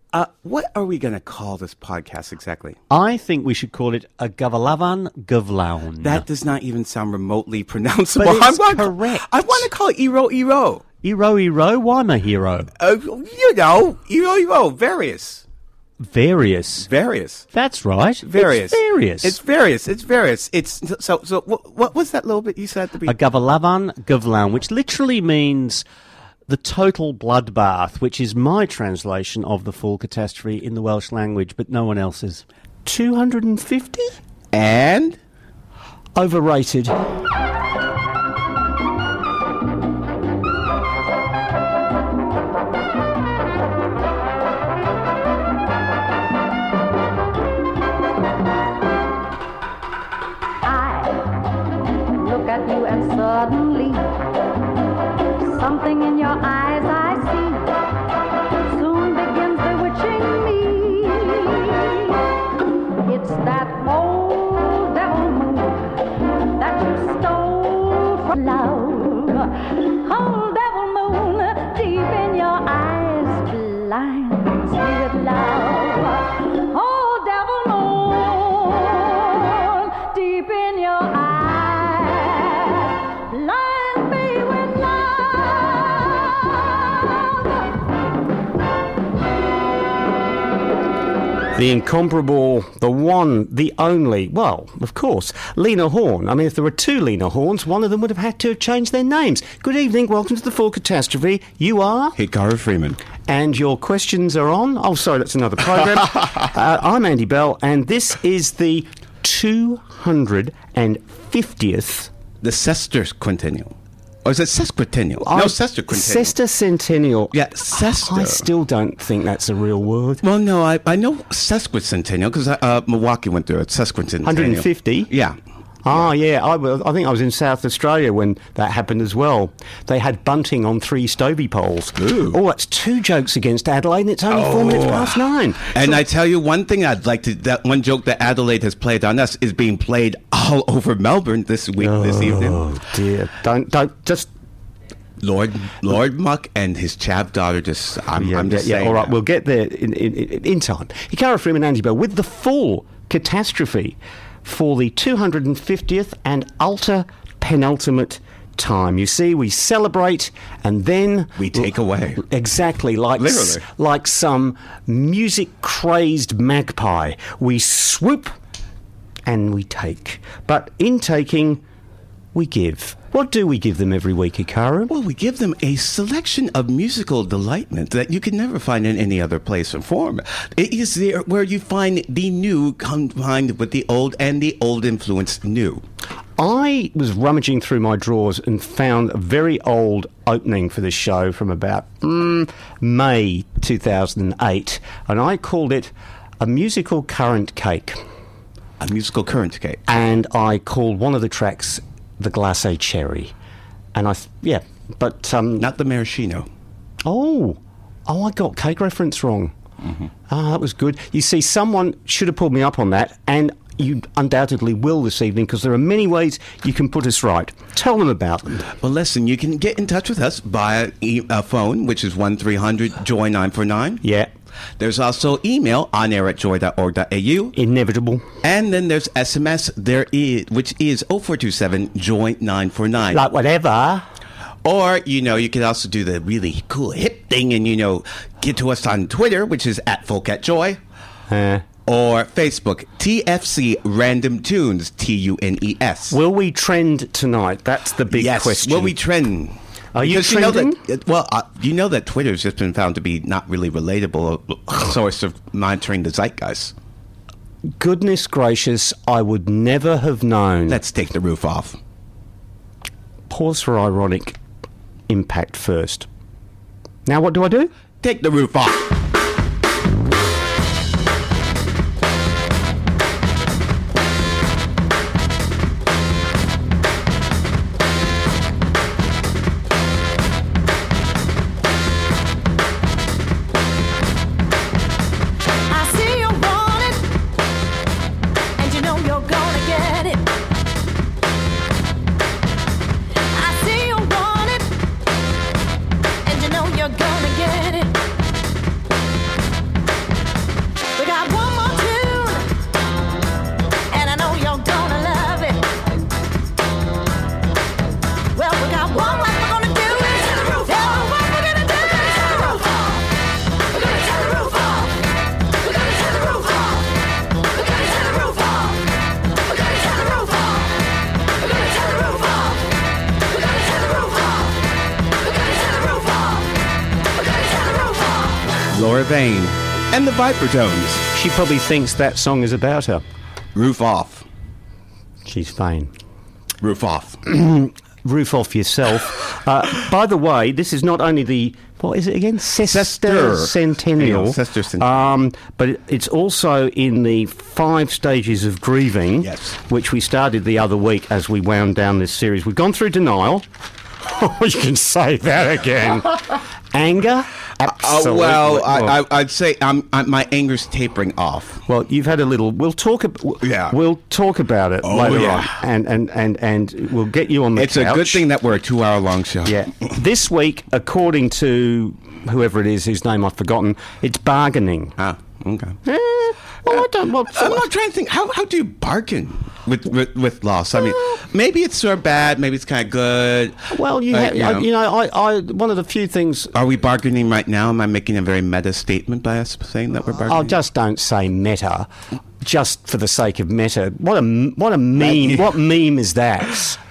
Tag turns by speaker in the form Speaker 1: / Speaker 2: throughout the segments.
Speaker 1: What are we going to call this podcast exactly?
Speaker 2: I think we should call it a Gavalavan Gavlaun.
Speaker 1: That does not even sound remotely pronounceable.
Speaker 2: But it's correct.
Speaker 1: I want to call it Iro.
Speaker 2: Iro, why my hero?
Speaker 1: Iro, various.
Speaker 2: Various. That's right.
Speaker 1: Various.
Speaker 2: It's various.
Speaker 1: It's various. So what was that little bit you said at the
Speaker 2: beginning? A Gavalavan Gavlaun, which literally means the total bloodbath, which is my translation of the full catastrophe in the Welsh language, but no one else's. 250?
Speaker 1: And?
Speaker 2: Overrated.
Speaker 3: Suddenly, something in your eyes I see soon begins bewitching me. It's that old devil moon that you stole from love. Old devil moon deep in your eyes blinds me with love. Old devil moon deep in your eyes.
Speaker 2: The incomparable, the one, the only, well, of course, Lena Horne. I mean, if there were two Lena Hornes, one of them would have had to have changed their names. Good evening, welcome to the Full Catastrophe. You are?
Speaker 1: Hikari Freeman.
Speaker 2: And your questions are on? Oh, sorry, that's another program. I'm Andy Bell, and this is the 250th...
Speaker 1: The sesquicentennial. Or is it sesquicentennial? No, sesquicentennial.
Speaker 2: Sesquicentennial.
Speaker 1: Yeah, sesta.
Speaker 2: I still don't think that's a real word.
Speaker 1: Well, no, I know sesquicentennial because Milwaukee went through a sesquicentennial.
Speaker 2: 150?
Speaker 1: Yeah.
Speaker 2: Ah, yeah. I think I was in South Australia when that happened as well. They had bunting on 3 stovey poles.
Speaker 1: Ooh.
Speaker 2: Oh, that's 2 jokes against Adelaide, and it's only 4 minutes past 9.
Speaker 1: And I tell you one thing I'd like to... That one joke that Adelaide has played on us is being played all over Melbourne this evening.
Speaker 2: Oh, dear. Don't just...
Speaker 1: Lord Muck and his chav daughter I'm just saying.
Speaker 2: All right, we'll get there in time. Hikari Freeman, Andy Bell, with the full catastrophe for the 250th and penultimate time. You see, we celebrate and then...
Speaker 1: we take away.
Speaker 2: Exactly,
Speaker 1: literally.
Speaker 2: Like some music-crazed magpie. We swoop and we take. But in taking, we give. What do we give them every week, Hikaru?
Speaker 1: Well, we give them a selection of musical delightment that you can never find in any other place or form. It is there where you find the new combined with the old and the old influenced new.
Speaker 2: I was rummaging through my drawers and found a very old opening for this show from about May 2008, and I called it A Musical Currant Cake.
Speaker 1: A musical currant cake.
Speaker 2: And I called one of the tracks The Glacé Cherry. And not
Speaker 1: the maraschino.
Speaker 2: Oh, I got cake reference wrong.
Speaker 1: Mm-hmm.
Speaker 2: That was good. You see, someone should have pulled me up on that, and you undoubtedly will this evening, because there are many ways you can put us right. Tell them about them.
Speaker 1: Well, listen, you can get in touch with us via phone, which is 1-300-JOY-949.
Speaker 2: Yeah.
Speaker 1: There's also email, onair@joy.org.au.
Speaker 2: Inevitable.
Speaker 1: And then there's SMS, which is 0427-JOY-949.
Speaker 2: Like whatever.
Speaker 1: Or, you can also do the really cool hip thing and, get to us on Twitter, which is @FolkAtJoy. Or Facebook, TFC Random Tunes, TUNES.
Speaker 2: Will we trend tonight? That's the big question.
Speaker 1: Yes, will we trend?
Speaker 2: Are you trending?
Speaker 1: You know that Twitter's just been found to be not really relatable source of monitoring the zeitgeist.
Speaker 2: Goodness gracious, I would never have known.
Speaker 1: Let's take the roof off.
Speaker 2: Pause for ironic impact first. Now what do I do?
Speaker 1: Take the roof off. Laura Vane, and the Vipertones.
Speaker 2: She probably thinks that song is about her.
Speaker 1: Roof off.
Speaker 2: She's vain.
Speaker 1: Roof off.
Speaker 2: Roof off yourself. By the way, this is not only the, what is it again? Sesquicentennial.
Speaker 1: Sesquicentennial.
Speaker 2: But it's also in the 5 stages of grieving,
Speaker 1: Yes.
Speaker 2: which we started the other week as we wound down this series. We've gone through denial. Oh, you can say that again. Anger? Absolutely.
Speaker 1: I'd say my anger's tapering off.
Speaker 2: Well, you've had a little. We'll talk. We'll talk about it later on, and we'll get you on the.
Speaker 1: It's
Speaker 2: couch.
Speaker 1: a good thing that we're a 2-hour-long show.
Speaker 2: Yeah. This week, according to whoever it is whose name I've forgotten, it's bargaining.
Speaker 1: Ah, okay.
Speaker 2: Well, I don't. Well,
Speaker 1: I'm not trying to think. How do you bargain with loss? I mean, maybe it's so bad. Maybe it's kind of good.
Speaker 2: Well, I one of the few things.
Speaker 1: Are we bargaining right now? Am I making a very meta statement by us saying that we're bargaining?
Speaker 2: Oh, just don't say meta, just for the sake of meta. What a meme! What meme is that?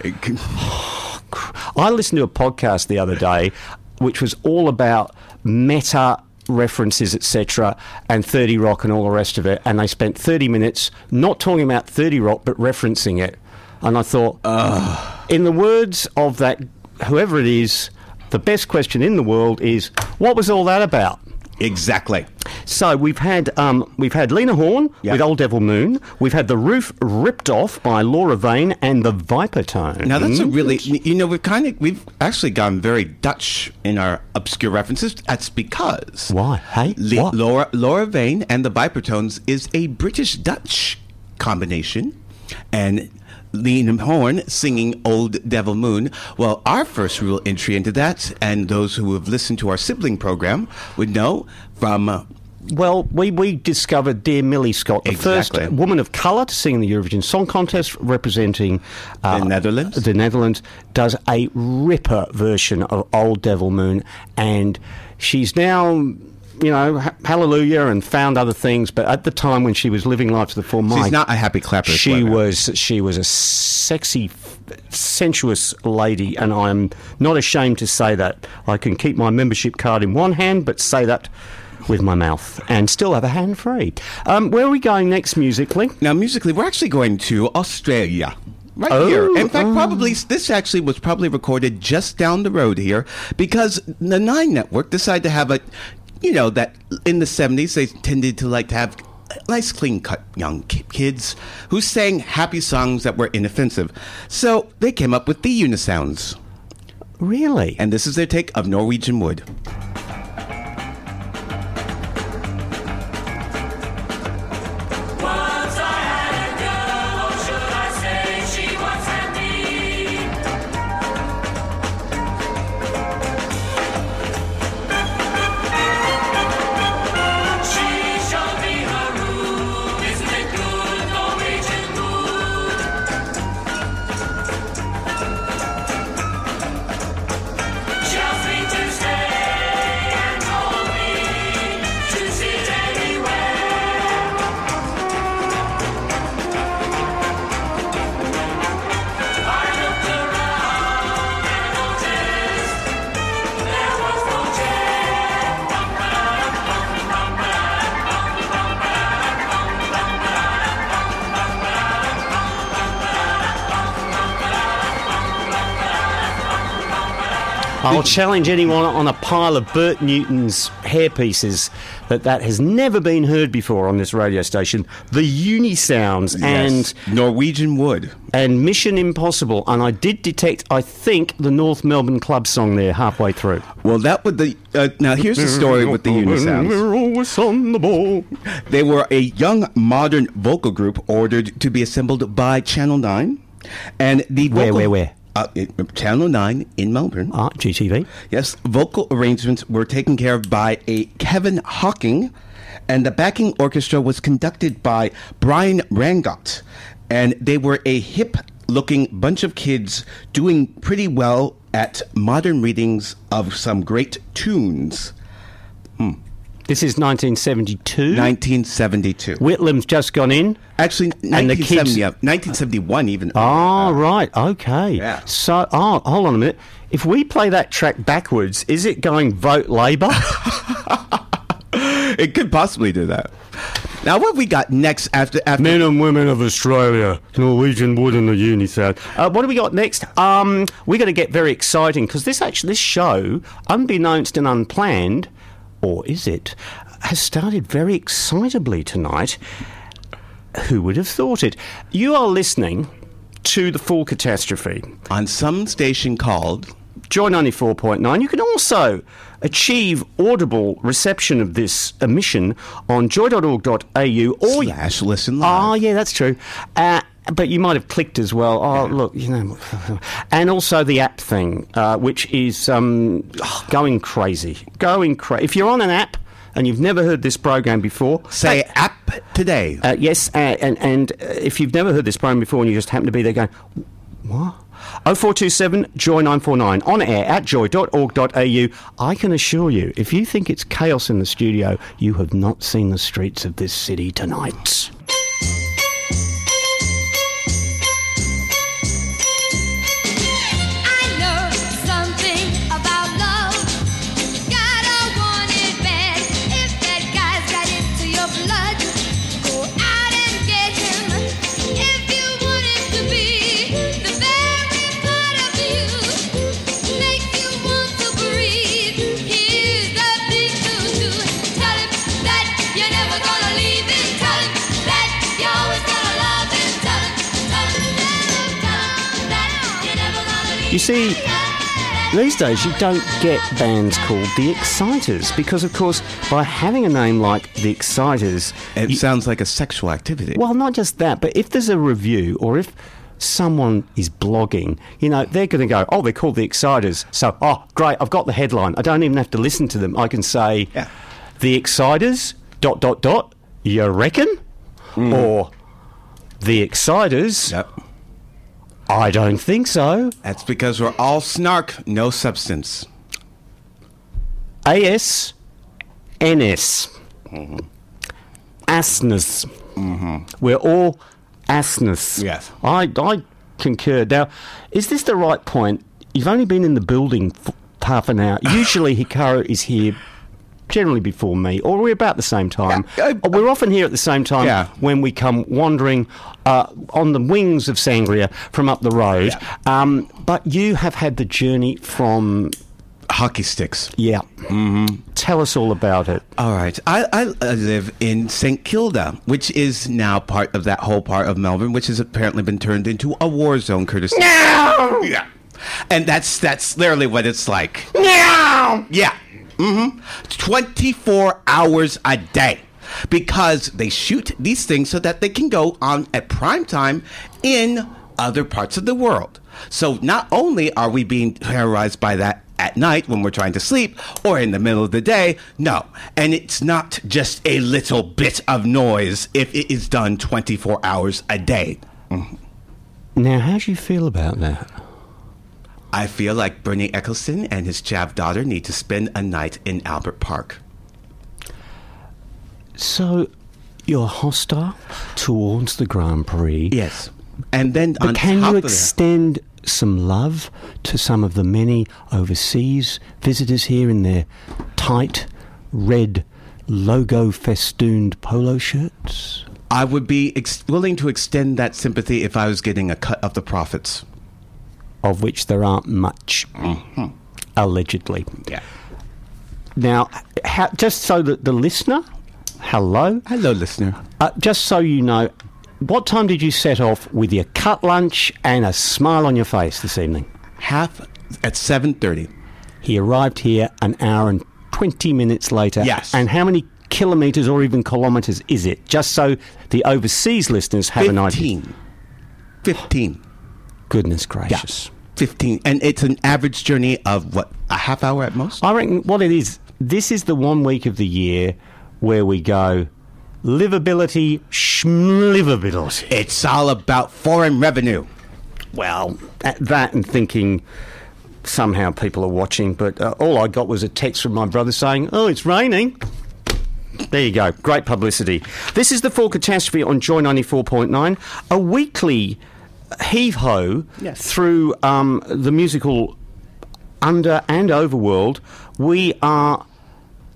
Speaker 2: I listened to a podcast the other day, which was all about meta references, etc., and 30 Rock and all the rest of it, and they spent 30 minutes not talking about 30 Rock but referencing it, and I thought, in the words of that whoever it is, the best question in the world is, what was all that about?
Speaker 1: Exactly.
Speaker 2: So we've had Lena Horne with Old Devil Moon. We've had The Roof Ripped Off by Laura Vane and the Vipertone.
Speaker 1: Now that's a really, we've actually gone very Dutch in our obscure references. That's because
Speaker 2: why? Hey, what?
Speaker 1: Laura Vane and the Vipertones is a British-Dutch combination, and Lena Horne singing Old Devil Moon. Well, our first real entry into that, and those who have listened to our sibling program would know from...
Speaker 2: Well, we discovered Dear Millie Scott, the first woman of colour to sing in the Eurovision Song Contest, representing
Speaker 1: the Netherlands.
Speaker 2: The Netherlands does a ripper version of Old Devil Moon, and she's now... hallelujah, and found other things. But at the time when she was living life to the full,
Speaker 1: she's not a happy clapper.
Speaker 2: She was a sexy, sensuous lady, and I'm not ashamed to say that. I can keep my membership card in one hand, but say that with my mouth, and still have a hand free. Where are we going next musically?
Speaker 1: Now, musically, we're actually going to Australia. Right here. In fact, this actually was probably recorded just down the road here, because the Nine Network decided to have a. That in the 70s, they tended to like to have nice, clean-cut young kids who sang happy songs that were inoffensive. So they came up with the Unisounds.
Speaker 2: Really?
Speaker 1: And this is their take of Norwegian Wood.
Speaker 2: I'll challenge anyone on a pile of Bert Newton's hairpieces that has never been heard before on this radio station. The Unisounds and
Speaker 1: Norwegian Wood
Speaker 2: and Mission Impossible. And I did detect, I think, the North Melbourne Club song there halfway through.
Speaker 1: Well, that would now here's the story with the Unisounds.
Speaker 2: We're always on the ball.
Speaker 1: They were a young modern vocal group ordered to be assembled by Channel 9, and the
Speaker 2: where?
Speaker 1: Channel 9 in Melbourne.
Speaker 2: GTV.
Speaker 1: Yes, vocal arrangements were taken care of by a Kevin Hawking, and the backing orchestra was conducted by Brian Rangott. And they were a hip-looking bunch of kids doing pretty well at modern readings of some great tunes.
Speaker 2: This is 1972?
Speaker 1: 1972.
Speaker 2: Whitlam's just gone in?
Speaker 1: Actually, 1971 even.
Speaker 2: Oh, right, okay.
Speaker 1: Yeah.
Speaker 2: So, hold on a minute. If we play that track backwards, is it going vote Labour?
Speaker 1: It could possibly do that. Now, what we got next after
Speaker 2: Men and women of Australia, Norwegian wood and the Unisouth. What do we got next? We're going to get very exciting because this show, unbeknownst and unplanned, or is it, has started very excitably tonight. Who would have thought it? You are listening to The Full Catastrophe
Speaker 1: on some station called
Speaker 2: Joy 94.9. You can also achieve audible reception of this emission on joy.org.au or
Speaker 1: /listen live.
Speaker 2: Oh, yeah, that's true. But you might have clicked as well. Oh, look, and also the app thing, which is going crazy. If you're on an app and you've never heard this program before,
Speaker 1: say app today.
Speaker 2: Yes, and if you've never heard this program before and you just happen to be there going, what? 0427 Joy 949 on air at joy.org.au. I can assure you, if you think it's chaos in the studio, you have not seen the streets of this city tonight. You see, these days you don't get bands called The Exciters because, of course, by having a name like The Exciters...
Speaker 1: It sounds like a sexual activity.
Speaker 2: Well, not just that, but if there's a review or if someone is blogging, they're going to go, oh, they're called The Exciters. So, oh, great, I've got the headline. I don't even have to listen to them. I can say, The Exciters, ... you reckon? Or The Exciters...
Speaker 1: Yep.
Speaker 2: I don't think so.
Speaker 1: That's because we're all snark, no substance.
Speaker 2: ASNS. Asness. We're all asness.
Speaker 1: Yes.
Speaker 2: I concur. Now, is this the right point? You've only been in the building for half an hour. Usually Hikaru is here generally before me, or we're about the same time. We're often here at the same time when we come wandering on the wings of Sangria from up the road. But you have had the journey from...
Speaker 1: Hockey sticks.
Speaker 2: Yeah. Tell us all about it.
Speaker 1: All right. I live in St. Kilda, which is now part of that whole part of Melbourne, which has apparently been turned into a war zone courtesy...
Speaker 2: No!
Speaker 1: Yeah. And that's literally what it's like.
Speaker 2: No!
Speaker 1: Yeah. 24 hours a day, because they shoot these things so that they can go on at prime time in other parts of the world. So not only are we being terrorized by that at night when we're trying to sleep or in the middle of the day, no. And it's not just a little bit of noise if it is done 24 hours a day.
Speaker 2: Now, how do you feel about that?
Speaker 1: I feel like Bernie Ecclestone and his chav daughter need to spend a night in Albert Park.
Speaker 2: So, you're hostile towards the Grand Prix?
Speaker 1: Yes. And then
Speaker 2: but can you extend some love to some of the many overseas visitors here in their tight, red, logo-festooned polo shirts?
Speaker 1: I would be willing to extend that sympathy if I was getting a cut of the profits.
Speaker 2: Of which there aren't much, allegedly.
Speaker 1: Yeah.
Speaker 2: Now, just so that the listener... Hello,
Speaker 1: listener.
Speaker 2: Just so you know, what time did you set off with your cut lunch and a smile on your face this evening?
Speaker 1: At 7:30.
Speaker 2: He arrived here an hour and 20 minutes later.
Speaker 1: Yes.
Speaker 2: And how many kilometres or even kilometres is it? Just so the overseas listeners have an idea.
Speaker 1: 15.
Speaker 2: Goodness gracious.
Speaker 1: Yeah. 15. And it's an average journey of, what, a half hour at most?
Speaker 2: I reckon what it is, this is the 1 week of the year where we go livability, schmlivability.
Speaker 1: It's all about foreign revenue.
Speaker 2: Well, at that and thinking somehow people are watching, but all I got was a text from my brother saying, oh, it's raining. There you go. Great publicity. This is The Full Catastrophe on Joy 94.9, a weekly heave-ho through the musical under and overworld. We are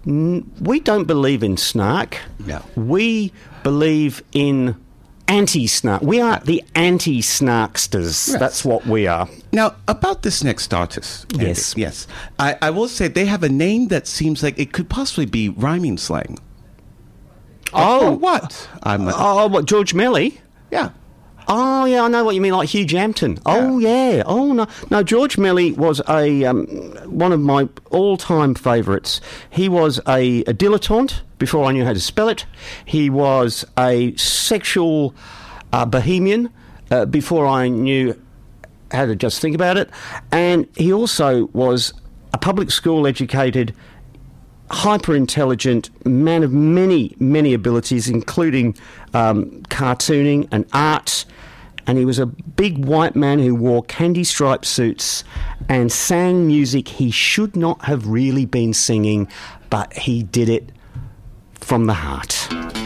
Speaker 2: We don't believe in snark.
Speaker 1: No.
Speaker 2: We believe in anti-snark. We are the anti-snarksters.
Speaker 1: Yes.
Speaker 2: That's what we are.
Speaker 1: Now, about this next artist. Andy,
Speaker 2: Yes.
Speaker 1: Yes. I will say they have a name that seems like it could possibly be rhyming slang. Or what?
Speaker 2: What, George Melly?
Speaker 1: Yeah.
Speaker 2: Oh, yeah, I know what you mean, like Hugh Jampton. Oh, yeah. Oh, no. No, George Melly was one of my all-time favourites. He was a dilettante before I knew how to spell it. He was a sexual bohemian before I knew how to just think about it. And he also was a public school educated, hyper-intelligent man of many, many abilities, including cartooning and art. And he was a big white man who wore candy-striped suits and sang music he should not have really been singing, but he did it from the heart.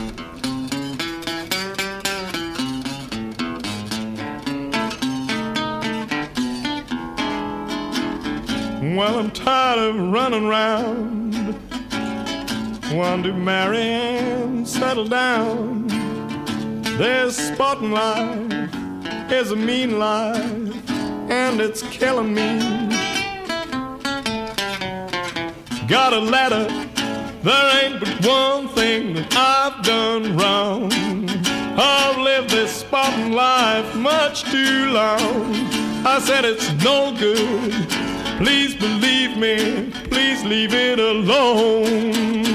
Speaker 4: Well, I'm tired of running around, want to marry and settle down. There's sport in life, is a mean life, and it's killing me. Got a letter, there ain't but one thing that I've done wrong. I've lived this spotting life much too long. I said it's no good, please believe me, please leave it alone.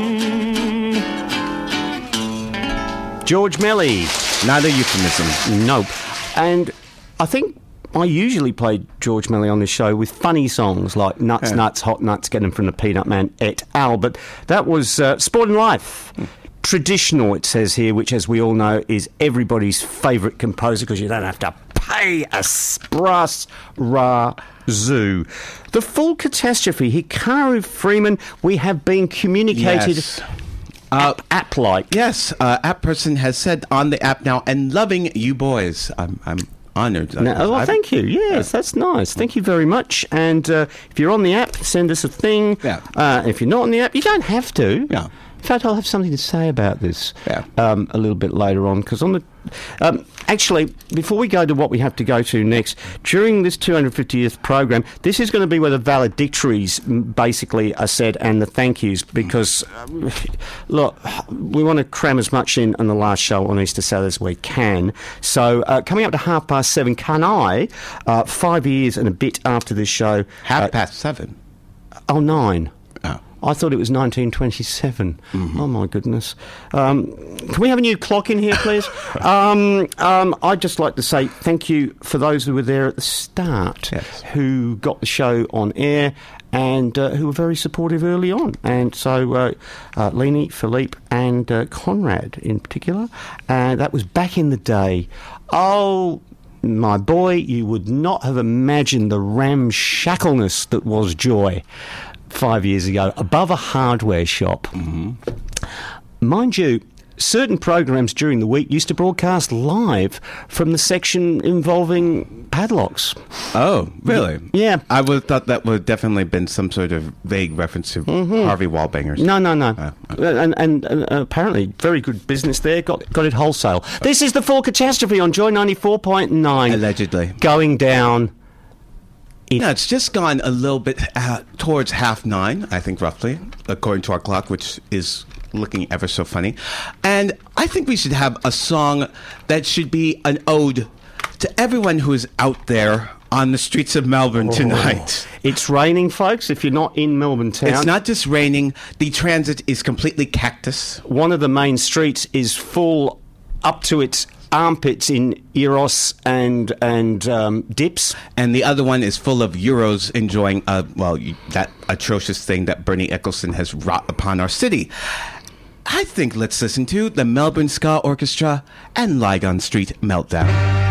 Speaker 2: George Melly.
Speaker 1: Not a euphemism.
Speaker 2: Nope. And I think I usually play George Melly on this show with funny songs like Nuts, Nuts, Hot Nuts, Get 'em from the Peanut Man et al. But that was Sport and Life. Traditional, it says here, which, as we all know, is everybody's favourite composer because you don't have to pay a brass razoo. The Full Catastrophe, Hikaru Freeman, we have been communicated...
Speaker 1: Yes.
Speaker 2: App-like.
Speaker 1: Yes, App person has said on the app now, and loving you boys. I'm honoured.
Speaker 2: Thank you. Yes, that's nice. Thank you very much. And if you're on the app, send us a thing.
Speaker 1: Yeah.
Speaker 2: If you're not on the app, you don't have to.
Speaker 1: Yeah.
Speaker 2: In fact, I'll have something to say about this a little bit later on, because on the... actually, before we go to what we have to go to next, during this 250th program, this is going to be where the valedictories basically are said and the thank yous, because, look, we want to cram as much in on the last show on Easter Saturday as we can. So, coming up to 7:30, can I, 5 years and a bit after this show...
Speaker 1: 7:30?
Speaker 2: 9.
Speaker 1: Oh.
Speaker 2: I thought it was 1927. Mm-hmm. Oh, my goodness. Can we have a new clock in here, please? I'd just like to say thank you for those who were there at the start, who got the show on air and who were very supportive early on. And so Leni, Philippe and Conrad in particular. That was back in the day. Oh... my boy, you would not have imagined the ramshackleness that was Joy 5 years ago, above a hardware shop. Mm-hmm. Mind you, certain programs during the week used to broadcast live from the section involving padlocks.
Speaker 1: Oh, really?
Speaker 2: Yeah.
Speaker 1: I would have thought that would have definitely been some sort of vague reference to Harvey Wallbangers.
Speaker 2: No. And apparently very good business there, got it wholesale. This is the Full Catastrophe on Joy 94.9.
Speaker 1: Allegedly.
Speaker 2: Going down...
Speaker 1: No, it's just gone a little bit towards 9:30, I think, roughly, according to our clock, which is looking ever so funny. And I think we should have a song that should be an ode to everyone who is out there on the streets of Melbourne tonight.
Speaker 2: It's raining, folks, if you're not in Melbourne town.
Speaker 1: It's not just raining. The transit is completely cactus.
Speaker 2: One of the main streets is full up to its armpits in Eros and dips.
Speaker 1: And the other one is full of Euros enjoying, that atrocious thing that Bernie Ecclestone has wrought upon our city. I think let's listen to the Melbourne Ska Orchestra and Lygon Street Meltdown.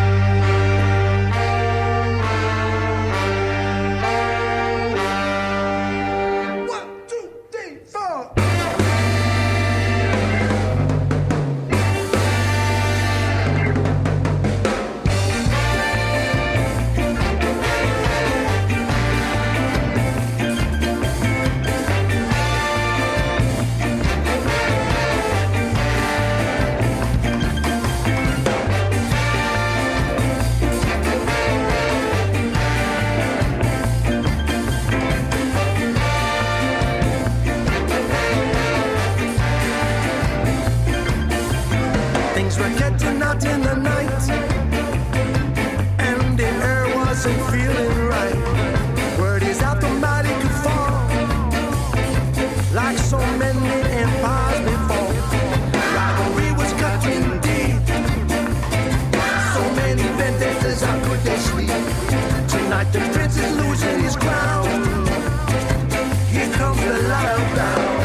Speaker 5: Things were getting out in the night, and the air wasn't feeling right. Word is out the mighty could fall, like so many empires before. Rivalry was cutting deep, so many vendettas, how could they sleep? Tonight the prince is losing his crown. Here comes the lion down.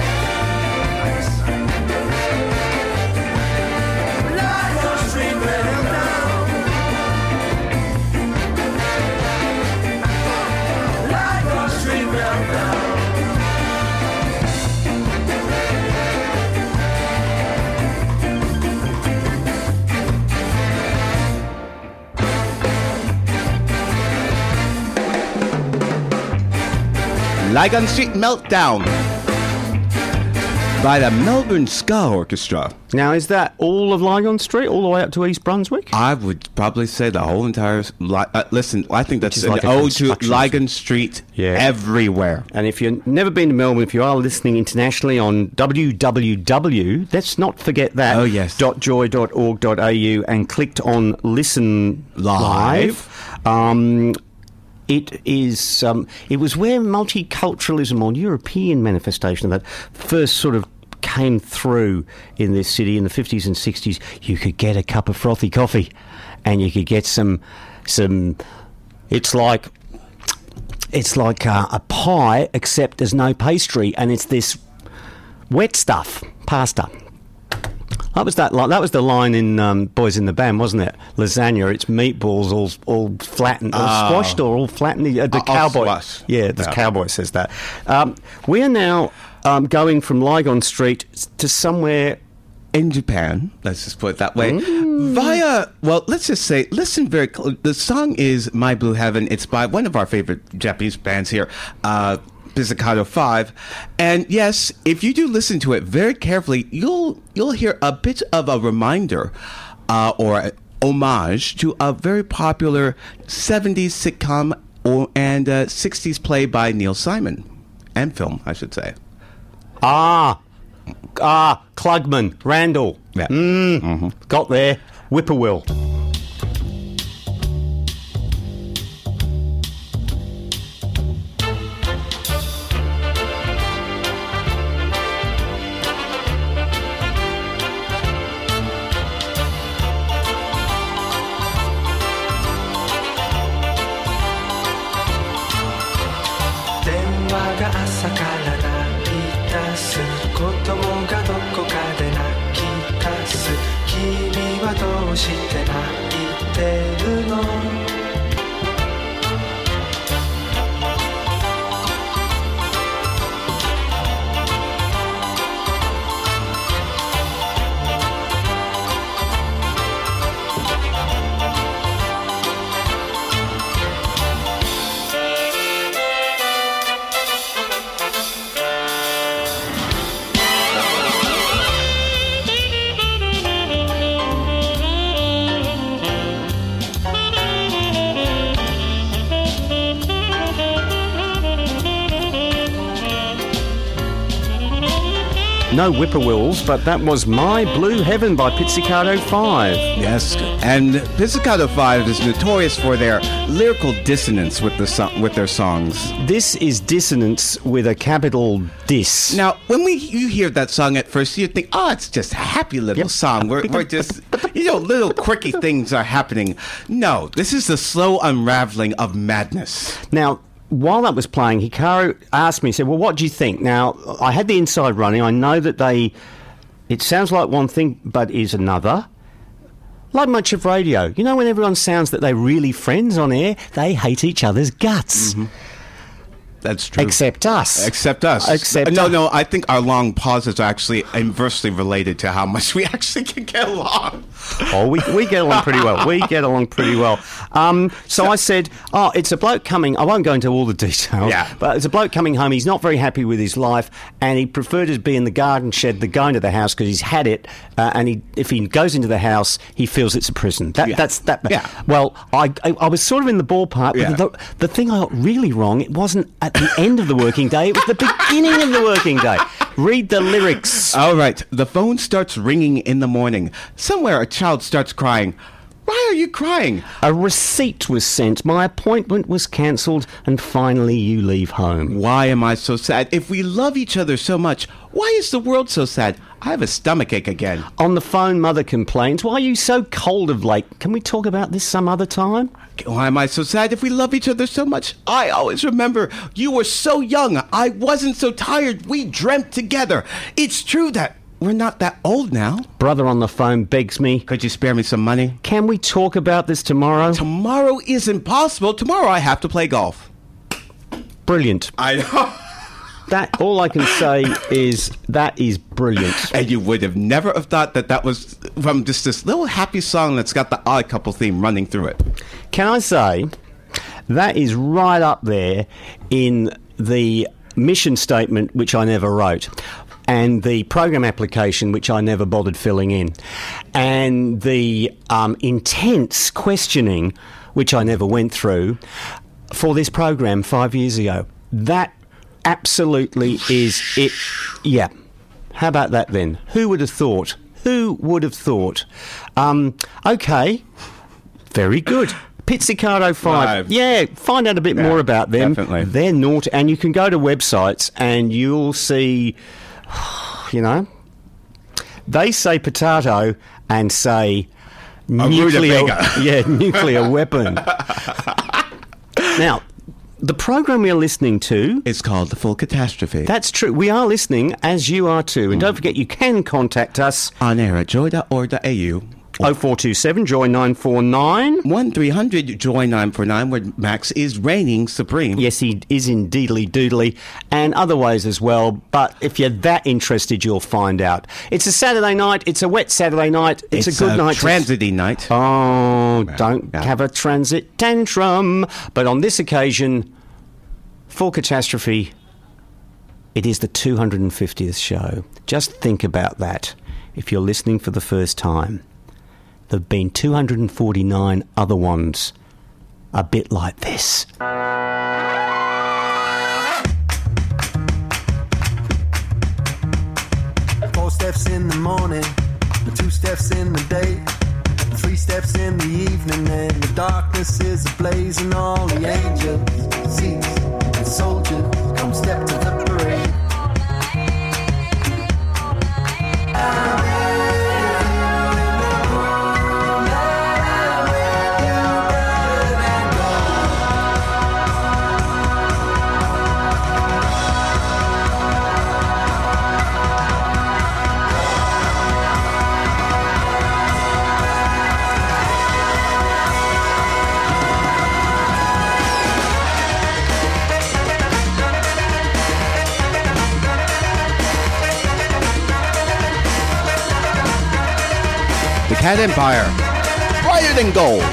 Speaker 5: Lion Street ran down. Lion Street ran down.
Speaker 1: Lygon Street Meltdown by the Melbourne Ska Orchestra.
Speaker 2: Now, is that all of Lygon Street, all the way up to East Brunswick?
Speaker 1: I would probably say the whole entire... listen, I think that's
Speaker 2: is
Speaker 1: an
Speaker 2: like a
Speaker 1: ode to
Speaker 2: construction
Speaker 1: Lygon Street everywhere.
Speaker 2: And if you've never been to Melbourne, if you are listening internationally on www, let's not forget that,
Speaker 1: Oh, yes.
Speaker 2: .joy.org.au, and clicked on Listen Live. It is. It was where multiculturalism or European manifestation of that first sort of came through in this city in the 50s and 60s. You could get a cup of frothy coffee, and you could get some. It's like a pie, except there's no pastry, and it's this wet stuff, pasta. That was the line in Boys in the Band, wasn't it? Lasagna, it's meatballs all flattened, all squashed, or all flattened. The cowboy,
Speaker 1: squash.
Speaker 2: The cowboy says that. We are now going from Lygon Street to somewhere
Speaker 1: In Japan, let's just put it that way, via, well, let's just say, listen very close. The song is My Blue Heaven. It's by one of our favorite Japanese bands here, Pizzicato 5. And yes, if you do listen to it very carefully, you'll hear a bit of a reminder or homage to a very popular 70s sitcom and 60s play by Neil Simon, and film, I should say.
Speaker 2: Klugman, Randall.
Speaker 1: Yeah.
Speaker 2: Got there. Whippoorwill. No whippoorwills, but that was My Blue Heaven by Pizzicato 5.
Speaker 1: Yes, and Pizzicato 5 is notorious for their lyrical dissonance with their songs.
Speaker 2: This is dissonance with a capital diss.
Speaker 1: Now, when you hear that song at first, you think, oh, it's just a happy little song. We're just, little quirky things are happening. No, this is the slow unraveling of madness.
Speaker 2: Now, while that was playing, Hikaru asked me, he said, well, what do you think? Now, I had the inside running. I know that it sounds like one thing, but is another. Like much of radio. You know when everyone sounds that they're really friends on air? They hate each other's guts.
Speaker 1: Mm-hmm. That's true.
Speaker 2: Except us.
Speaker 1: No, I think our long pauses are actually inversely related to how much we actually can get along.
Speaker 2: Oh, we get along pretty well. We get along pretty well. So I said, it's a bloke coming. I won't go into all the details.
Speaker 1: Yeah.
Speaker 2: But it's a bloke coming home. He's not very happy with his life, and he preferred to be in the garden shed than going to the house because he's had it. And if he goes into the house, he feels it's a prison. That's that.
Speaker 1: Yeah.
Speaker 2: Well, I was sort of in the ballpark.
Speaker 1: Yeah.
Speaker 2: But the thing I got really wrong, it wasn't at at the end of the working day. It was the beginning of the working day. Read the lyrics.
Speaker 1: All right. The phone starts ringing in the morning. Somewhere a child starts crying. Why are you crying?
Speaker 2: A receipt was sent. My appointment was cancelled, and finally you leave home.
Speaker 1: Why am I so sad? If we love each other so much, why is the world so sad? I have a stomachache again.
Speaker 2: On the phone, mother complains. Why are you so cold of late? Can we talk about this some other time?
Speaker 1: Why am I so sad if we love each other so much? I always remember you were so young. I wasn't so tired. We dreamt together. It's true that we're not that old now.
Speaker 2: Brother on the phone begs me.
Speaker 1: Could you spare me some money?
Speaker 2: Can we talk about this tomorrow?
Speaker 1: Tomorrow is impossible. Tomorrow I have to play golf.
Speaker 2: Brilliant.
Speaker 1: I know.
Speaker 2: That, all I can say is that is brilliant.
Speaker 1: And you would have never have thought that that was from just this little happy song that's got the Odd Couple theme running through it.
Speaker 2: Can I say that is right up there in the mission statement, which I never wrote, and the program application, which I never bothered filling in, and the intense questioning, which I never went through, for this program 5 years ago. That absolutely is it. Yeah. How about that then? Who would have thought? Who would have thought? Okay. Very good. Pizzicato 5. Yeah, find out a bit more about them.
Speaker 1: Definitely.
Speaker 2: They're naughty. And you can go to websites and you'll see, you know, they say potato and say nuclear, nuclear weapon. Now, the program we are listening to...
Speaker 1: It's called The Full Catastrophe.
Speaker 2: That's true. We are listening, as you are too. And don't forget, you can contact us...
Speaker 1: On air at joy.org.au.
Speaker 2: 0427 Joy 949.
Speaker 1: 1300 Joy 949, where Max is reigning supreme.
Speaker 2: Yes, he is indeedly doodly, and other ways as well. But if you're that interested, you'll find out. It's a Saturday night. It's a wet Saturday night. It's a good night.
Speaker 1: Transit-y night.
Speaker 2: Oh, don't have a transit tantrum. But on this occasion, Full Catastrophe, it is the 250th show. Just think about that if you're listening for the first time. There have been 249 other ones a bit like this.
Speaker 5: 4 steps in the morning, 2 steps in the day, 3 steps in the evening, and the darkness is ablaze, and all the angels, seats, and soldiers come step to the parade.
Speaker 1: Cat Empire, brighter than gold.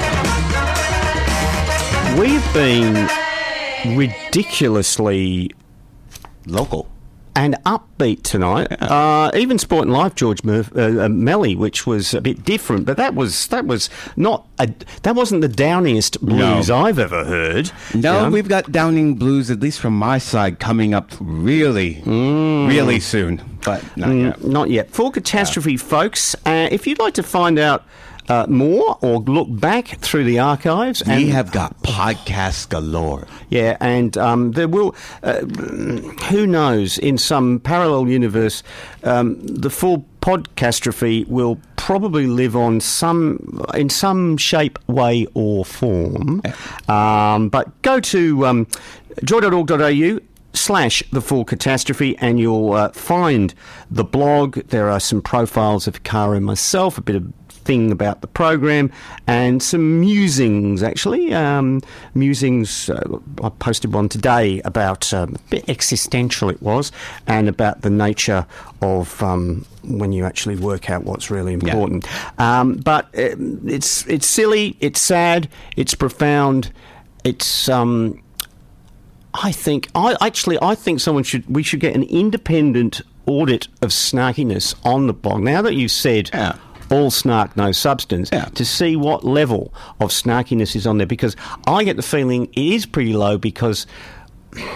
Speaker 2: We've been ridiculously
Speaker 1: Local.
Speaker 2: and upbeat tonight. Even Sport and Life, George Melly, which was a bit different, but that wasn't the downiest blues I've ever heard.
Speaker 1: No,
Speaker 2: You know?
Speaker 1: we've got Downing Blues, at least from my side, coming up really soon. But not yet.
Speaker 2: Not yet. Full Catastrophe, folks. If you'd like to find out more or look back through the archives,
Speaker 1: We have got podcasts galore.
Speaker 2: yeah, and there will, who knows, in some parallel universe, the Full Podcastrophe will probably live on in some shape, way or form. But go to joy.org.au/The Full Catastrophe, and you'll find the blog. There are some profiles of Cara and myself, a bit of thing about the program, and some musings, actually. Musings, I posted one today about a bit existential it was, and about the nature of when you actually work out what's really important. But it's silly, it's sad, it's profound, it's... I think we should get an independent audit of snarkiness on the blog. Now that you've said all snark, no substance, to see what level of snarkiness is on there, because I get the feeling it is pretty low, because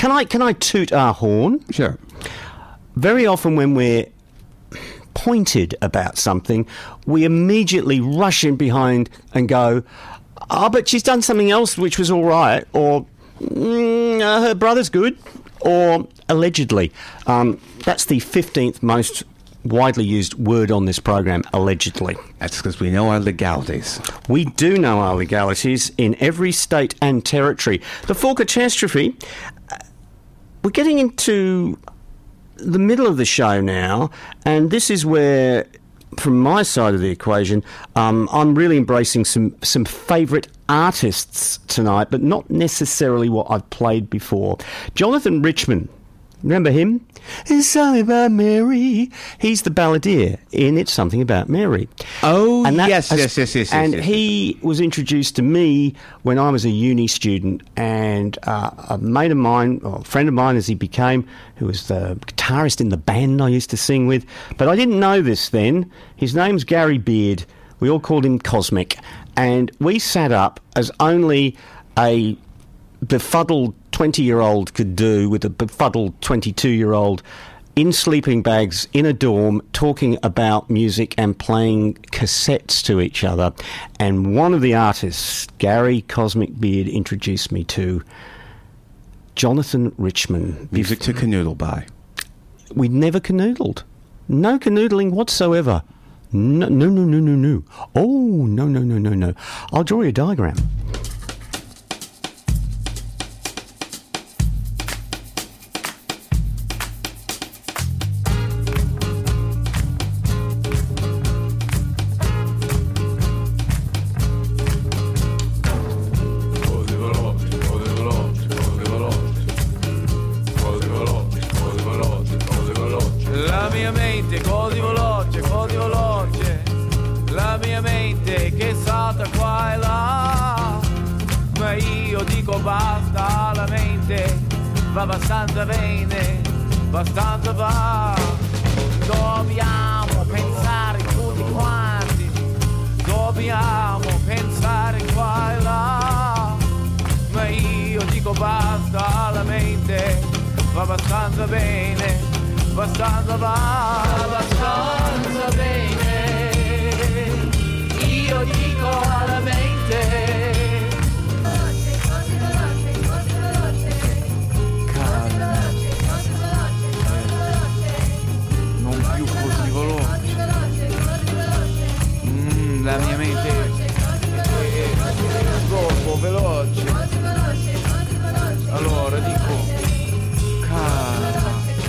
Speaker 2: Can I toot our horn?
Speaker 1: Sure.
Speaker 2: Very often when we're pointed about something, we immediately rush in behind and go, "Oh, but she's done something else which was all right," or "Her brother's good," or "allegedly." That's the 15th most widely used word on this program, allegedly.
Speaker 1: That's because we know our legalities.
Speaker 2: We do know our legalities in every state and territory. The full catastrophe, we're getting into the middle of the show now, and this is where, from my side of the equation, I'm really embracing some favourite artists tonight, but not necessarily what I've played before. Jonathan Richman, remember him? It's Something About Mary. He's the balladeer in It's Something About Mary.
Speaker 1: Oh,
Speaker 2: And that
Speaker 1: yes.
Speaker 2: And he was introduced to me when I was a uni student, and a mate of mine, or a friend of mine as he became, who was the guitarist in the band I used to sing with, but I didn't know this then. His name's Gary Beard. We all called him Cosmic, and we sat up as only a befuddled 20-year-old could do with a befuddled 22-year-old in sleeping bags in a dorm talking about music and playing cassettes to each other. And one of the artists, Gary Cosmic Beard, introduced me to Jonathan Richman.
Speaker 1: Music to canoodle by.
Speaker 2: We'd never canoodled. No canoodling whatsoever. No. Oh, no. I'll draw you a diagram.
Speaker 6: La mia mente così veloce, la mia mente che salta qua e là, ma io dico basta, la mente va abbastanza bene, abbastanza va. Dobbiamo pensare tutti quanti, dobbiamo pensare qua e là, ma io dico basta, la mente va abbastanza bene. Abbastanza va, abbastanza bene, io dico alla mente.
Speaker 7: Così veloce.
Speaker 6: Calma, non più così veloce. La mia mente è troppo veloce. Allora dico, calma.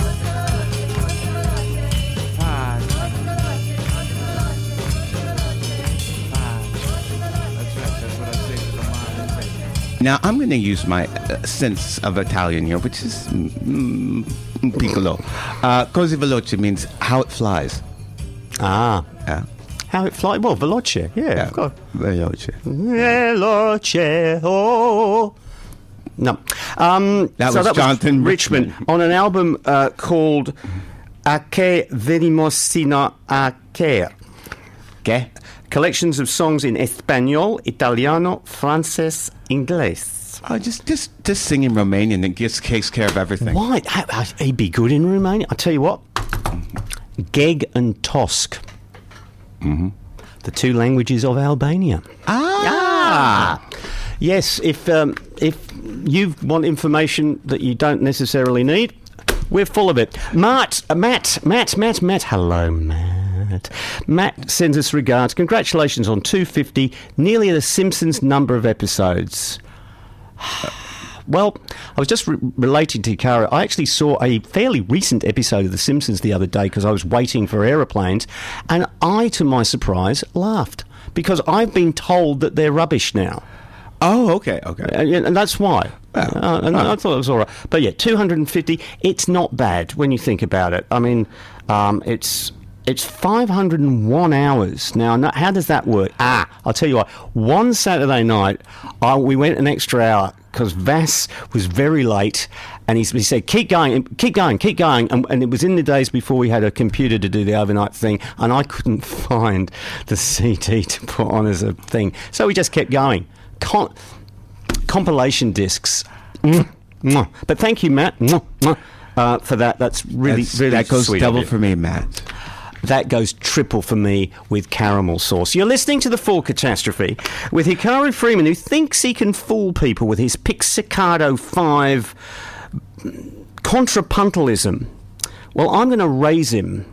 Speaker 1: Now, I'm going to use my sense of Italian here, which is piccolo. Così veloce means how it flies.
Speaker 2: Ah.
Speaker 1: Yeah.
Speaker 2: How it flies? Well, veloce. Yeah. Of course.
Speaker 1: Veloce.
Speaker 2: Veloce. Oh. No.
Speaker 1: That was Jonathan
Speaker 2: Richman on an album called A che venimos sino a che.
Speaker 1: Okay.
Speaker 2: Collections of songs in Espanol, Italiano, Frances, Inglés.
Speaker 1: Oh, just sing in Romanian. It just takes care of everything.
Speaker 2: Why? He'd be good in Romania. I'll tell you what. Geg and Tosk. Mm-hmm. The two languages of Albania.
Speaker 1: Ah!
Speaker 2: Yes, if you want information that you don't necessarily need, we're full of it. Matt. Hello, Matt. Matt sends us regards. Congratulations on 250, nearly the Simpsons number of episodes. Well, I was just relating to Cara. I actually saw a fairly recent episode of The Simpsons the other day because I was waiting for aeroplanes, and I, to my surprise, laughed because I've been told that they're rubbish now.
Speaker 1: Oh, okay.
Speaker 2: And that's why. I thought it was all right. But yeah, 250, it's not bad when you think about it. I mean, it's 501 hours. Now, how does that work? I'll tell you what. One Saturday night, we went an extra hour because Vass was very late, and he said, keep going. And it was in the days before we had a computer to do the overnight thing, and I couldn't find the CD to put on as a thing. So we just kept going. Compilation discs. Mwah. But thank you, Matt, mwah, mwah, for that. That's really
Speaker 1: that goes
Speaker 2: sweet
Speaker 1: double
Speaker 2: of you.
Speaker 1: for me, Matt.
Speaker 2: That goes triple for me with caramel sauce. You're listening to The Full Catastrophe with Hikaru Freeman, who thinks he can fool people with his Pixicado 5 contrapuntalism. Well, I'm going to raise him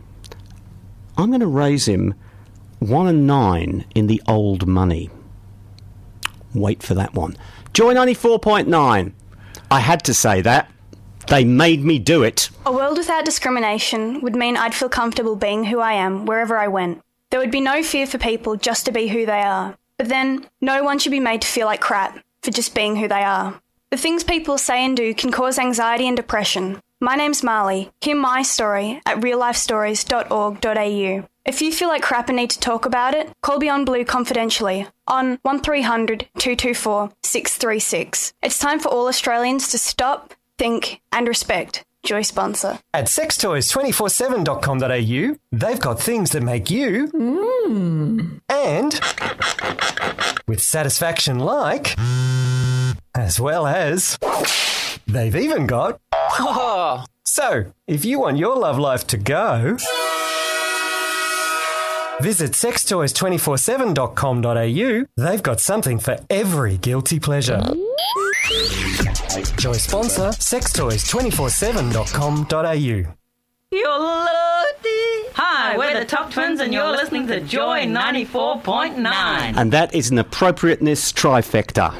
Speaker 2: 1 and 9 in the old money. Wait for that one. Joy 94.9. I had to say that. They made me do it.
Speaker 8: A world without discrimination would mean I'd feel comfortable being who I am wherever I went. There would be no fear for people just to be who they are. But then, no one should be made to feel like crap for just being who they are. The things people say and do can cause anxiety and depression. My name's Marley. Hear my story at reallifestories.org.au. If you feel like crap and need to talk about it, call Beyond Blue confidentially on 1300 224 636. It's time for all Australians to stop, think and respect. Joy sponsor.
Speaker 9: At sextoys247.com.au, they've got things that make you and with satisfaction like, as well as they've even got so if you want your love life to go, visit sextoys247.com.au. They've got something for every guilty pleasure. Joy sponsor, sextoys247.com.au.
Speaker 10: You're loaded. Hi, we're the Top Twins and you're listening to Joy 94.9.
Speaker 2: And that is an appropriateness trifecta.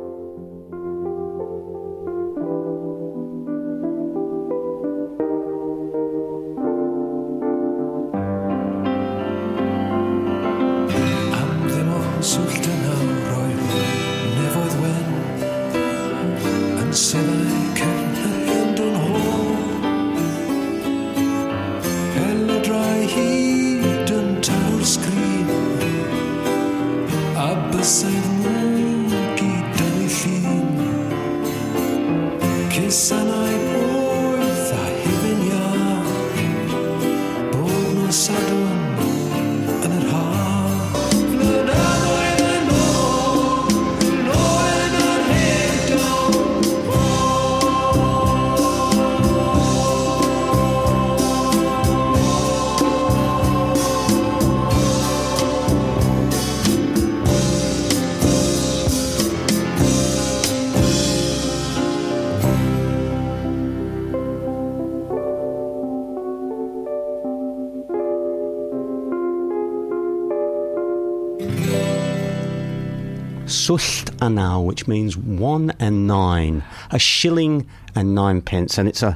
Speaker 2: Sult anal, which means 1 and 9, a shilling and 9 pence, and it's a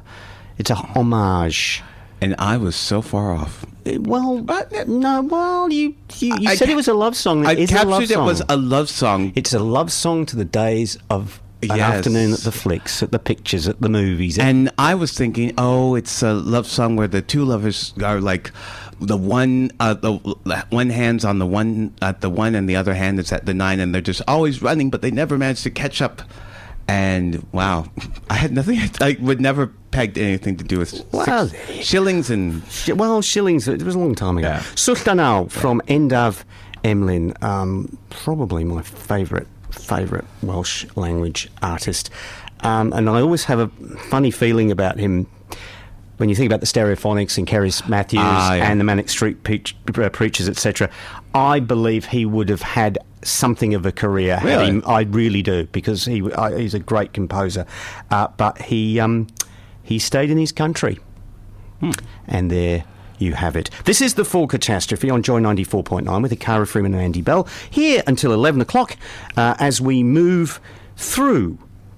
Speaker 2: homage.
Speaker 1: And I was so far off.
Speaker 2: Well, no. Well, you said it was a love song.
Speaker 1: I captured it was a love song.
Speaker 2: It's a love song to the days of an afternoon at the flicks, at the pictures, at the movies.
Speaker 1: And I was thinking, it's a love song where the two lovers are like the one hand's on the one at the one, and the other hand is at the 9, and they're just always running, but they never manage to catch up. And wow, I had nothing. I would never pegged anything to do with shillings and
Speaker 2: shillings. It was a long time ago.
Speaker 1: Yeah.
Speaker 2: Sult anal from Endav Emlyn, probably my favourite Welsh language artist, and I always have a funny feeling about him. When you think about the Stereophonics and Kerry Matthews and the Manic Street Preachers, etc., I believe he would have had something of a career.
Speaker 1: Really?
Speaker 2: I really do, because he's a great composer. But he stayed in his country. And there you have it. This is The Full Catastrophe on Joy 94.9 with Hikaru Freeman and Andy Bell, here until 11 o'clock as we move through,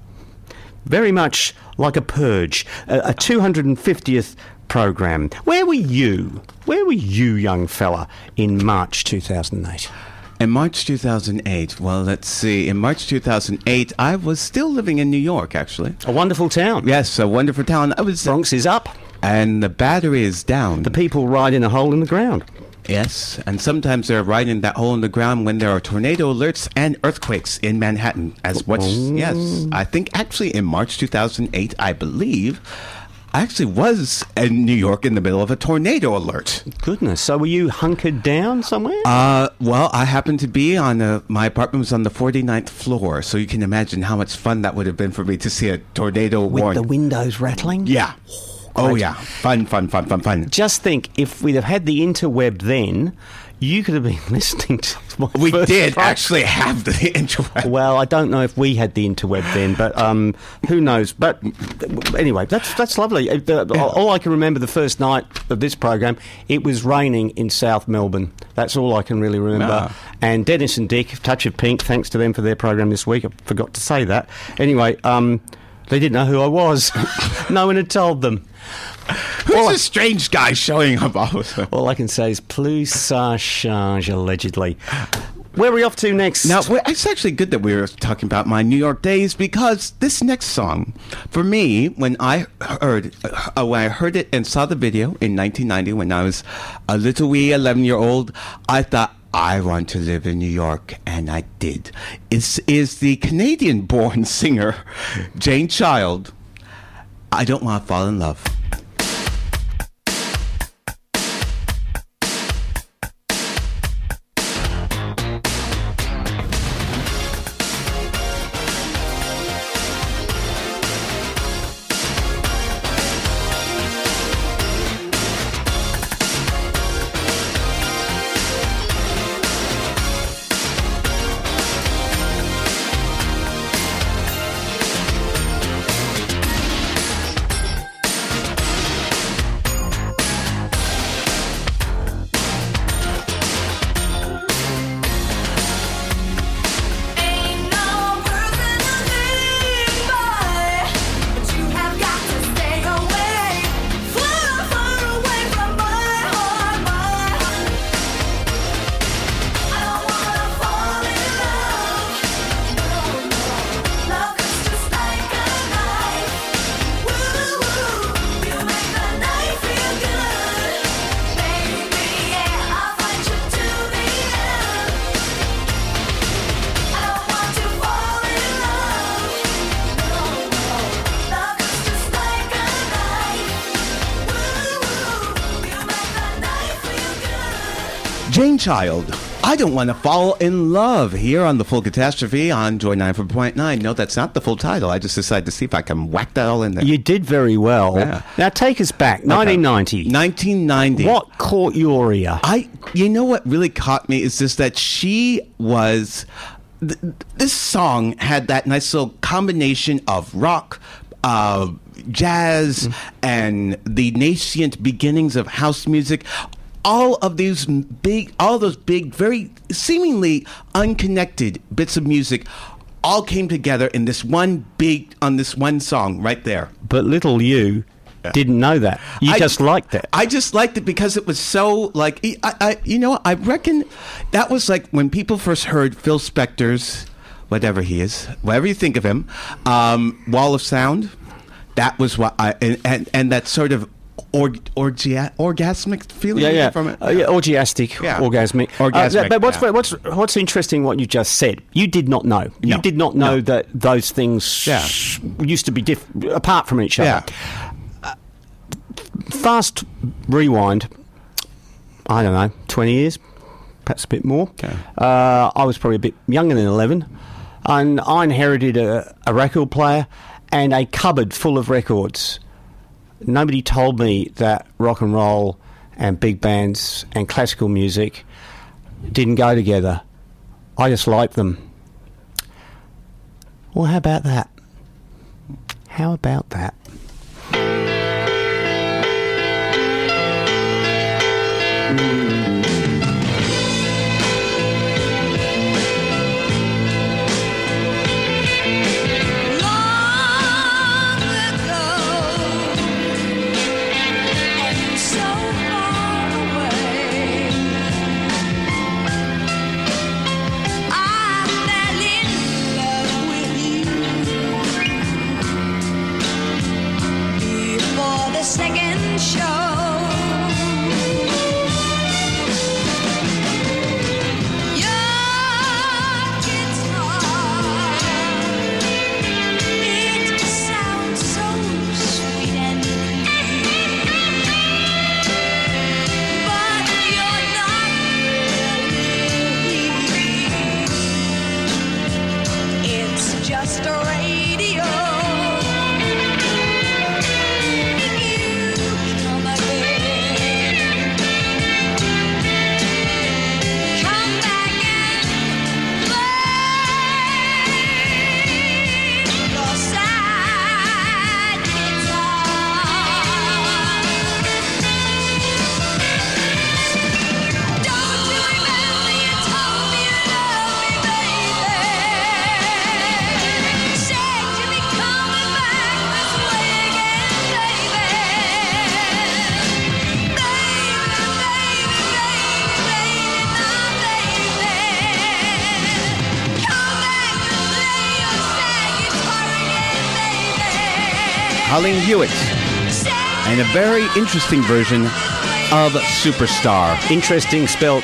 Speaker 2: very much like a purge, a 250th program. Where were you, young fella, in March 2008?
Speaker 1: In March 2008, well, let's see. In March 2008, I was still living in New York, actually.
Speaker 2: A wonderful town.
Speaker 1: Yes, a wonderful town.
Speaker 2: Bronx is up.
Speaker 1: And the battery is down.
Speaker 2: The people ride in a hole in the ground.
Speaker 1: Yes, and sometimes they're right in that hole in the ground when there are tornado alerts and earthquakes in Manhattan. Yes, I think actually in March 2008, I believe, I actually was in New York in the middle of a tornado alert.
Speaker 2: Goodness. So were you hunkered down somewhere?
Speaker 1: Well, I happened to be on my apartment was on the 49th floor, so you can imagine how much fun that would have been for me to see a tornado
Speaker 2: With
Speaker 1: warning.
Speaker 2: the windows rattling?
Speaker 1: Yeah. Oh, yeah. Fun.
Speaker 2: Just think, if we'd have had the interweb then, you could have been listening to my
Speaker 1: We
Speaker 2: first
Speaker 1: did
Speaker 2: track.
Speaker 1: actually have the interweb.
Speaker 2: Well, I don't know if we had the interweb then, but who knows? But anyway, that's lovely. All I can remember the first night of this program, it was raining in South Melbourne. That's all I can really remember.
Speaker 1: Ah.
Speaker 2: And Dennis and Dick, Touch of Pink, thanks to them for their program this week. I forgot to say that. Anyway, they didn't know who I was. No one had told them.
Speaker 1: Who's this strange guy showing up?
Speaker 2: All I can say is plus ça change, allegedly. Where are we off to next?
Speaker 1: Now, it's actually good that we were talking about my New York days, because this next song, for me, when I heard it and saw the video in 1990, when I was a little wee 11-year-old, I thought, I want to live in New York, and I did. It is the Canadian-born singer Jane Child. I Don't Want to Fall in Love. Jane Child, I Don't Want to Fall in Love, here on The Full Catastrophe on Joy 94.9. No, that's not the full title. I just decided to see if I can whack that all in there.
Speaker 2: You did very well.
Speaker 1: Yeah.
Speaker 2: Now take us back, 1990.
Speaker 1: 1990.
Speaker 2: What caught your ear?
Speaker 1: You know what really caught me is just that she was... this song had that nice little combination of rock, jazz, and the nascent beginnings of house music. All those big, very seemingly unconnected bits of music all came together in this one song right there.
Speaker 2: But little you didn't know that. You just liked it.
Speaker 1: I just liked it because it was so like, I reckon that was like when people first heard Phil Spector's, whatever he is, whatever you think of him, Wall of Sound. That was what and that sort of orgasmic feeling from it.
Speaker 2: Orgiastic, orgasmic.
Speaker 1: Orgasmic.
Speaker 2: What's interesting what you just said. You did not know. You did not know that those things used to be apart from each other. Fast rewind, I don't know, 20 years, perhaps a bit more.
Speaker 1: Okay.
Speaker 2: I was probably a bit younger than 11, and I inherited a record player and a cupboard full of records. Nobody told me that rock and roll and big bands and classical music didn't go together. I just liked them. Well, how about that? How about that?
Speaker 11: Second show,
Speaker 1: Colleen Hewitt, and a very interesting version of Superstar.
Speaker 2: Interesting, spelt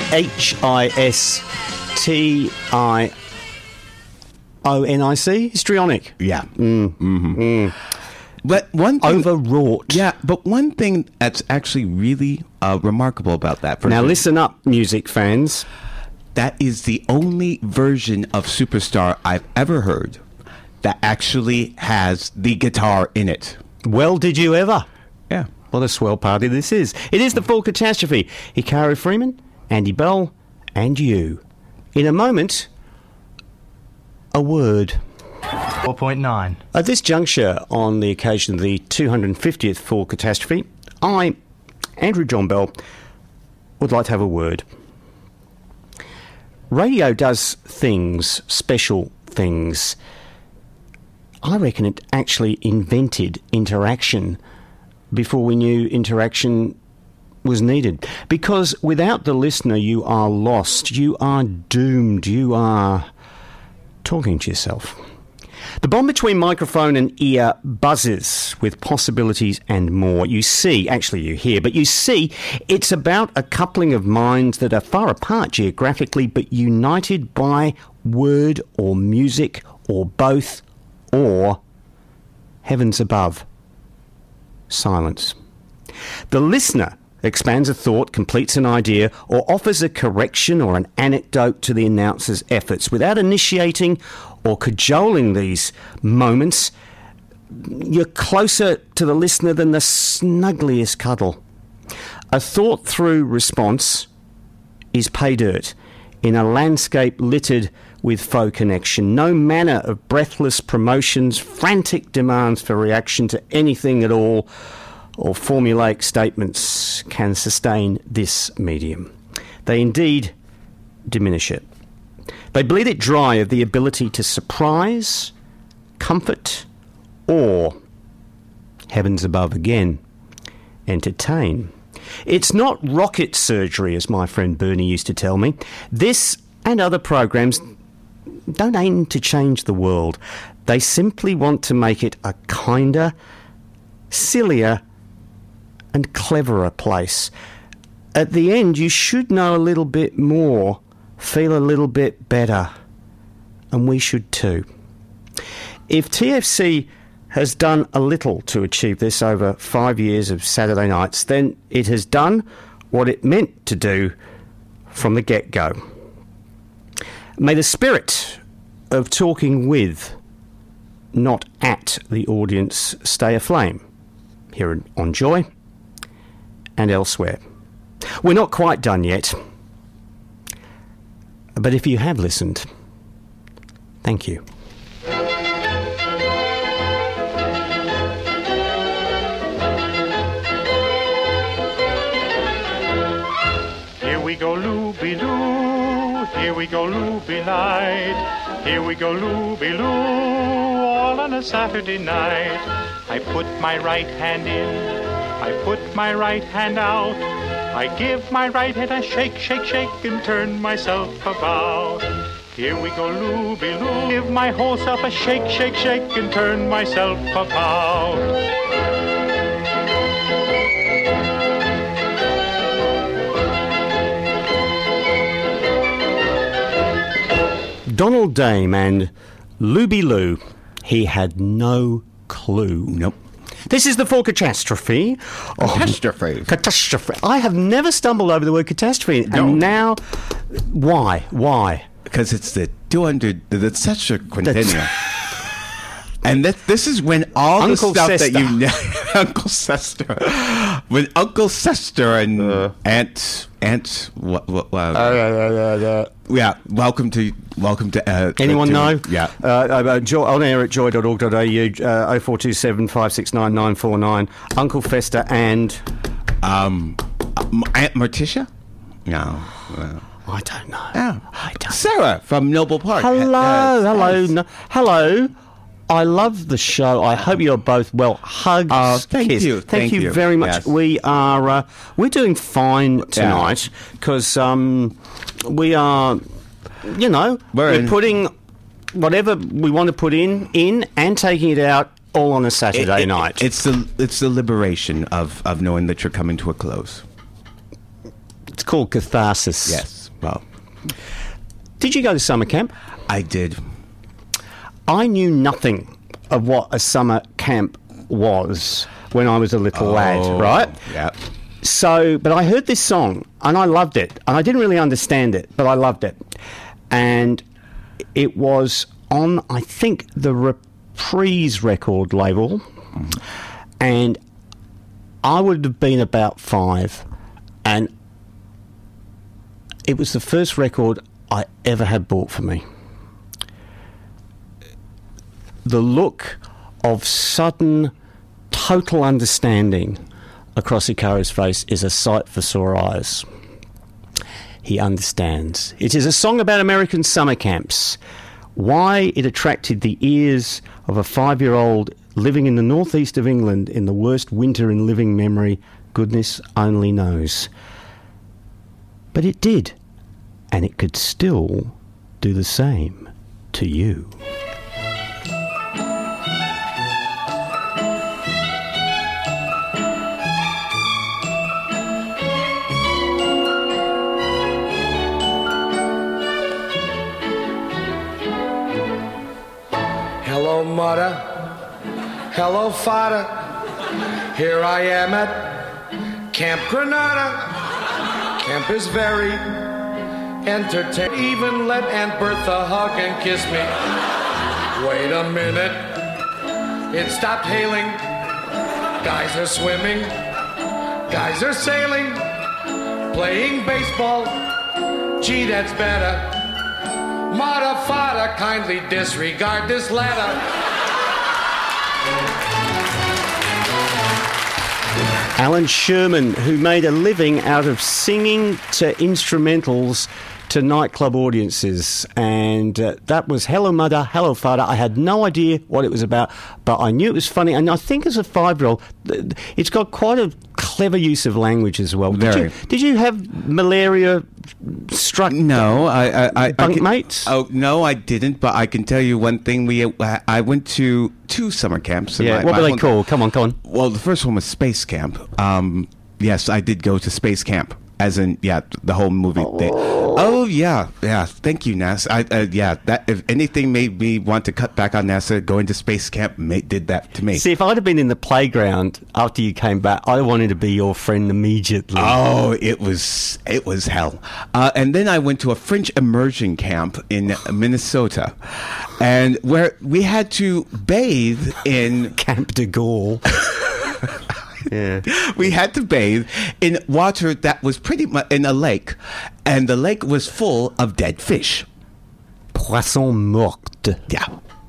Speaker 2: Histionic. Histrionic.
Speaker 1: Yeah.
Speaker 2: Mm-hmm.
Speaker 1: But one thing,
Speaker 2: overwrought.
Speaker 1: Yeah, but one thing that's actually really remarkable about that version.
Speaker 2: Now listen up, music fans.
Speaker 1: That is the only version of Superstar I've ever heard that actually has the guitar in it.
Speaker 2: Well, did you ever?
Speaker 1: Yeah.
Speaker 2: What a swell party this is. It is the Full Catastrophe. Hikari Freeman, Andy Bell, and you. In a moment, a word.
Speaker 11: 4.9.
Speaker 2: At this juncture, on the occasion of the 250th Full Catastrophe, I, Andrew John Bell, would like to have a word. Radio does things, special things. I reckon it actually invented interaction before we knew interaction was needed. Because without the listener, you are lost. You are doomed. You are talking to yourself. The bond between microphone and ear buzzes with possibilities and more. You see, actually you hear, but you see, it's about a coupling of minds that are far apart geographically, but united by word or music or both, or, heavens above, silence. The listener expands a thought, completes an idea, or offers a correction or an anecdote to the announcer's efforts. Without initiating or cajoling these moments, you're closer to the listener than the snuggliest cuddle. A thought-through response is pay dirt in a landscape littered with faux connection. No manner of breathless promotions, frantic demands for reaction to anything at all, or formulaic statements can sustain this medium. They indeed diminish it. They bleed it dry of the ability to surprise, comfort, or, heavens above again, entertain. It's not rocket surgery, as my friend Bernie used to tell me. This and other programs don't aim to change the world. They simply want to make it a kinder, sillier, and cleverer place. At the end, you should know a little bit more, feel a little bit better, and we should too. If TFC has done a little to achieve this over 5 years of Saturday nights, then it has done what it meant to do from the get-go. May the spirit of talking with, not at, the audience stay aflame here on Joy and elsewhere. We're not quite done yet, but if you have listened, thank you.
Speaker 12: Here we go, Looby-Loo, here we go, Looby night, here we go, Looby-Loo, all on a Saturday night. I put my right hand in, I put my right hand out, I give my right hand a shake, shake, shake, and turn myself about. Here we go, Looby-Loo, give my whole self a shake, shake, shake, and turn myself about.
Speaker 2: Donald Dame and Looby-Loo. He had no clue.
Speaker 1: Nope.
Speaker 2: This is the Full Catastrophe.
Speaker 1: Catastrophe.
Speaker 2: Catastrophe. I have never stumbled over the word catastrophe.
Speaker 1: No.
Speaker 2: And now, why? Why?
Speaker 1: Because it's the 200, that's such a quintennial. And this is when all
Speaker 2: Uncle
Speaker 1: the stuff
Speaker 2: Sester.
Speaker 1: that you know, Uncle Sester, when Uncle Sester and Aunt, yeah, welcome to.
Speaker 2: Anyone know?
Speaker 1: Yeah.
Speaker 2: On air at joy.org.au, 0427 569 949. Uncle Fester and
Speaker 1: Aunt Morticia? No.
Speaker 2: I don't know.
Speaker 1: Oh.
Speaker 2: I don't.
Speaker 1: Sarah from Noble Park.
Speaker 2: Hello. I love the show. I hope you're both well. Hugs.
Speaker 1: Thank
Speaker 2: kiss.
Speaker 1: you.
Speaker 2: Thank you very much.
Speaker 1: Yes.
Speaker 2: We are we're doing fine tonight because we are, we're putting whatever we want to put in and taking it out all on a Saturday night.
Speaker 1: It's the liberation of knowing that you're coming to a close.
Speaker 2: It's called catharsis.
Speaker 1: Yes. Well,
Speaker 2: did you go to summer camp?
Speaker 1: I did.
Speaker 2: I knew nothing of what a summer camp was when I was a little lad, right?
Speaker 1: Yeah.
Speaker 2: So, but I heard this song and I loved it. And I didn't really understand it, but I loved it. And it was on, I think, the Reprise record label. And I would have been about 5. And it was the first record I ever had bought for me. The look of sudden, total understanding across Ikaru's face is a sight for sore eyes. He understands. It is a song about American summer camps. Why it attracted the ears of a 5-year-old living in the northeast of England in the worst winter in living memory, goodness only knows. But it did, and it could still do the same to you.
Speaker 13: Hello, mother. Hello, father. Here I am at Camp Granada. Camp is very entertaining. Even let Aunt Bertha hug and kiss me. Wait a minute. It stopped hailing. Guys are swimming. Guys are sailing. Playing baseball. Gee, that's better. Mother, father, kindly disregard this letter.
Speaker 2: Alan Sherman, who made a living out of singing to instrumentals to nightclub audiences. And that was Hello Mother, Hello Father. I had no idea what it was about, but I knew it was funny. And I think as a 5-year-old, it's got quite a clever use of language as well. Did you have malaria struck?
Speaker 1: No, I
Speaker 2: mates?
Speaker 1: Oh no, I didn't. But I can tell you one thing. I went to 2 summer camps.
Speaker 2: Yeah, what were they called? Come on.
Speaker 1: Well, the first one was Space Camp. Yes, I did go to Space Camp. As in, the whole movie thing. Oh, yeah. Thank you, NASA. That if anything made me want to cut back on NASA, going to Space Camp did that to me.
Speaker 2: See, if I'd have been in the playground after you came back, I wanted to be your friend immediately.
Speaker 1: Oh, it was hell. And then I went to a French immersion camp in Minnesota, and where we had to bathe in
Speaker 2: Camp de Gaulle. Yeah.
Speaker 1: We had to bathe in water that was pretty much in a lake, and the lake was full of dead fish.
Speaker 2: Poisson morte.
Speaker 1: Yeah.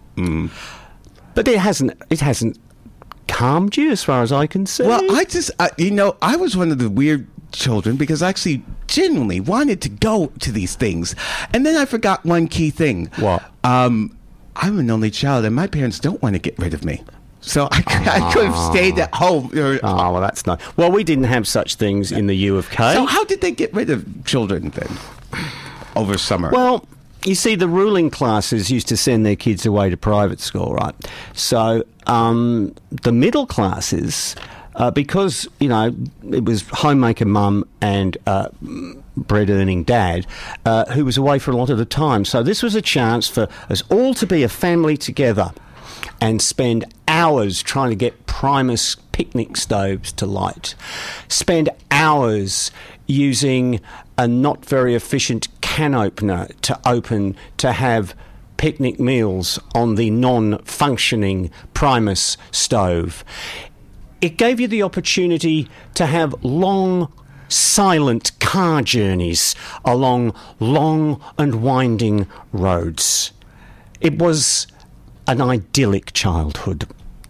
Speaker 2: But it hasn't calmed you as far as I can see.
Speaker 1: Well, I was one of the weird children because I actually genuinely wanted to go to these things. And then I forgot one key thing.
Speaker 2: What?
Speaker 1: I'm an only child, and my parents don't want to get rid of me. So I could have stayed at home.
Speaker 2: Well, that's nice. Well, we didn't have such things in the U of K.
Speaker 1: So how did they get rid of children then over summer?
Speaker 2: Well, you see, the ruling classes used to send their kids away to private school, right? So the middle classes, because, it was homemaker mum and bread-earning dad who was away for a lot of the time. So this was a chance for us all to be a family together and spend hours trying to get Primus picnic stoves to light. Spend hours using a not very efficient can opener to have picnic meals on the non-functioning Primus stove. It gave you the opportunity to have long, silent car journeys along long and winding roads. It was an idyllic childhood.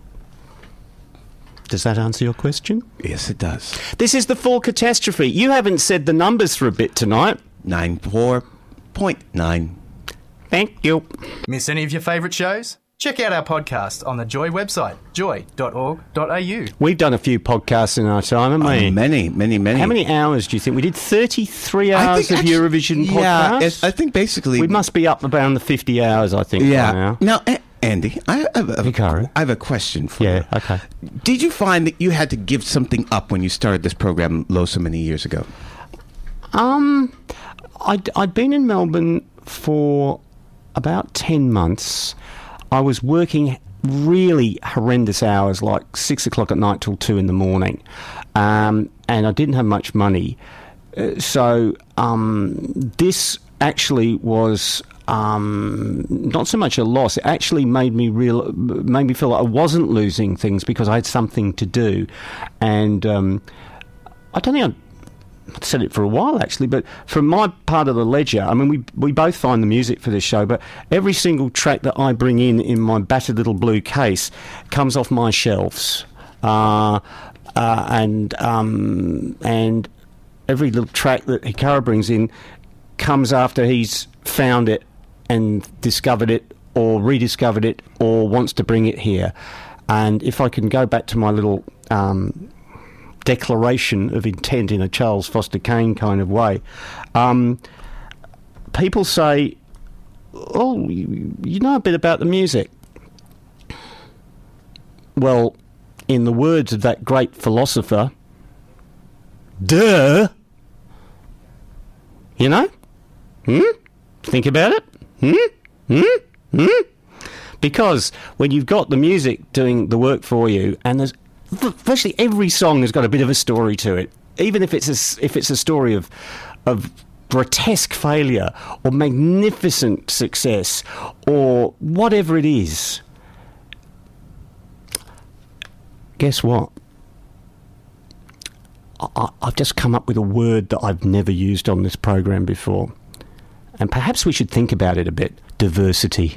Speaker 2: Does that answer your question?
Speaker 1: Yes, it does.
Speaker 2: This is the full catastrophe. You haven't said the numbers for a bit tonight.
Speaker 1: 94.9.
Speaker 2: Thank you.
Speaker 11: Miss any of your favourite shows? Check out our podcast on the Joy website, joy.org.au.
Speaker 2: We've done a few podcasts in our time, haven't we?
Speaker 1: Many.
Speaker 2: How many hours do you think? We did 33 hours of Eurovision podcasts?
Speaker 1: Yeah, I think basically...
Speaker 2: We must be up around the 50 hours, I think.
Speaker 1: Yeah. Now, Andy, I have a question for you.
Speaker 2: Yeah, okay.
Speaker 1: Did you find that you had to give something up when you started this program so many years ago?
Speaker 2: I'd been in Melbourne for about 10 months. I was working really horrendous hours, like 6 o'clock at night till 2 in the morning. And I didn't have much money. So this actually was not so much a loss. It actually made me feel like I wasn't losing things because I had something to do. And I don't think I've said it for a while, actually, but from my part of the ledger, I mean, we both find the music for this show, but every single track that I bring in my battered little blue case comes off my shelves. And every little track that Hikaru brings in comes after he's found it and discovered it or rediscovered it or wants to bring it here. And if I can go back to my little declaration of intent in a Charles Foster Kane kind of way, people say, oh, you know a bit about the music. Well, in the words of that great philosopher, duh. You know? Think about it. Because when you've got the music doing the work for you, and there's virtually every song has got a bit of a story to it, even if it's a story of grotesque failure or magnificent success or whatever it is. Guess what? I've just come up with a word that I've never used on this program before. And perhaps we should think about it a bit. Diversity.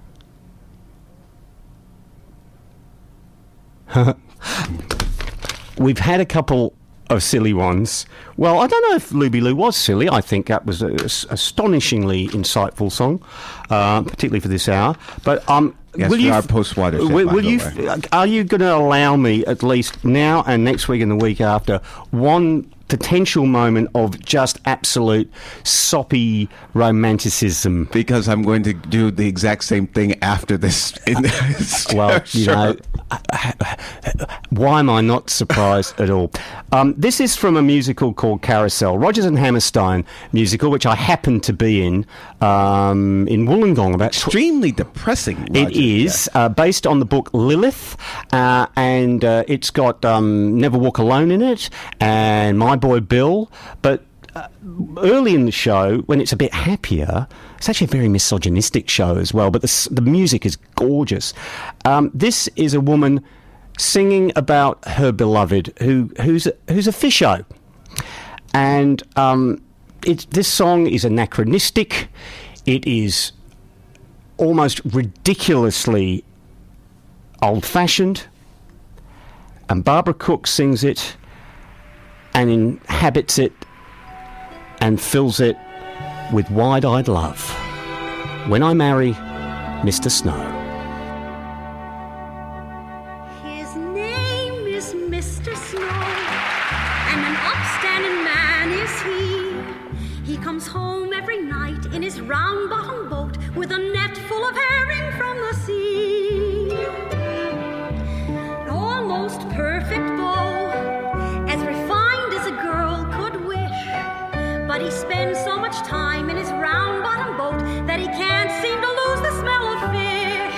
Speaker 2: We've had a couple of silly ones. Well, I don't know if Luby Lou was silly. I think that was an astonishingly insightful song, particularly for this hour. But
Speaker 1: yes, will you our post-Watershed,
Speaker 2: are you going to allow me, at least now and next week and the week after, one potential moment of just absolute soppy romanticism?
Speaker 1: Because I'm going to do the exact same thing after this.
Speaker 2: Well, you know, why am I not surprised at all? This is from a musical called Carousel, Rodgers and Hammerstein musical, which I happened to be in Wollongong. About
Speaker 1: extremely depressing.
Speaker 2: It is based on the book Lilith, and it's got Never Walk Alone in it, and My Boy Bill. But early in the show, when it's a bit happier, it's actually a very misogynistic show as well, but the music is gorgeous. This is a woman singing about her beloved, who's a fisho. And this song is anachronistic. It is almost ridiculously old-fashioned. And Barbara Cook sings it and inhabits it and fills it with wide-eyed love. When I Marry Mr. Snow.
Speaker 14: His name is Mr. Snow, and an upstanding man is he. He comes home every night in his round-bottom boat with a net full of herring from the sea. An almost perfect beau, as refined as a girl could wish. But he spends so much time in his round-bottom boat that he can't seem to lose the smell of fish.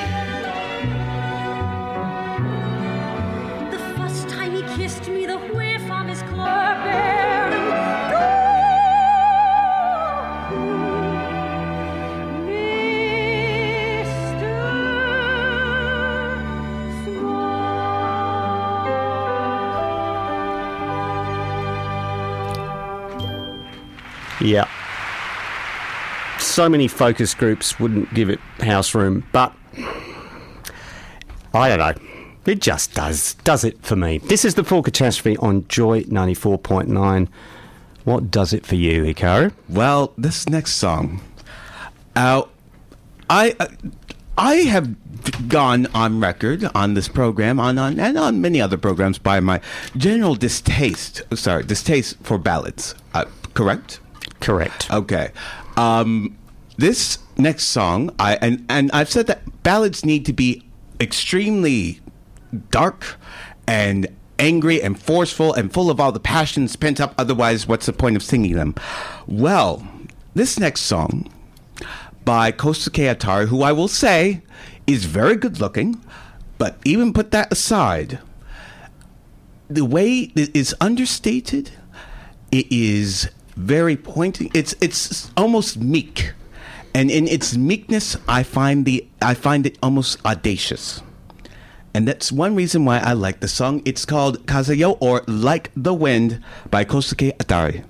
Speaker 14: The first time he kissed me, the whiff of his clover-bearing
Speaker 2: Yeah. So many focus groups wouldn't give it house room, but I don't know. It just does it for me. This is the Full Catastrophe on Joy 94.9. What does it for you, Hikaru?
Speaker 1: Well, this next song, I have gone on record on this program and on many other programs by my general distaste for ballads. Correct?
Speaker 2: Correct.
Speaker 1: Okay. This next song, I've said that ballads need to be extremely dark and angry and forceful and full of all the passions pent up. Otherwise, what's the point of singing them? Well, this next song by Kosuke Atari, who I will say is very good looking, but even put that aside, the way it is understated, it is very pointing. It's almost meek, and in its meekness, I find it almost audacious, and that's one reason why I like the song. It's called Kazeyo, or Like the Wind, by Kosuke Atari.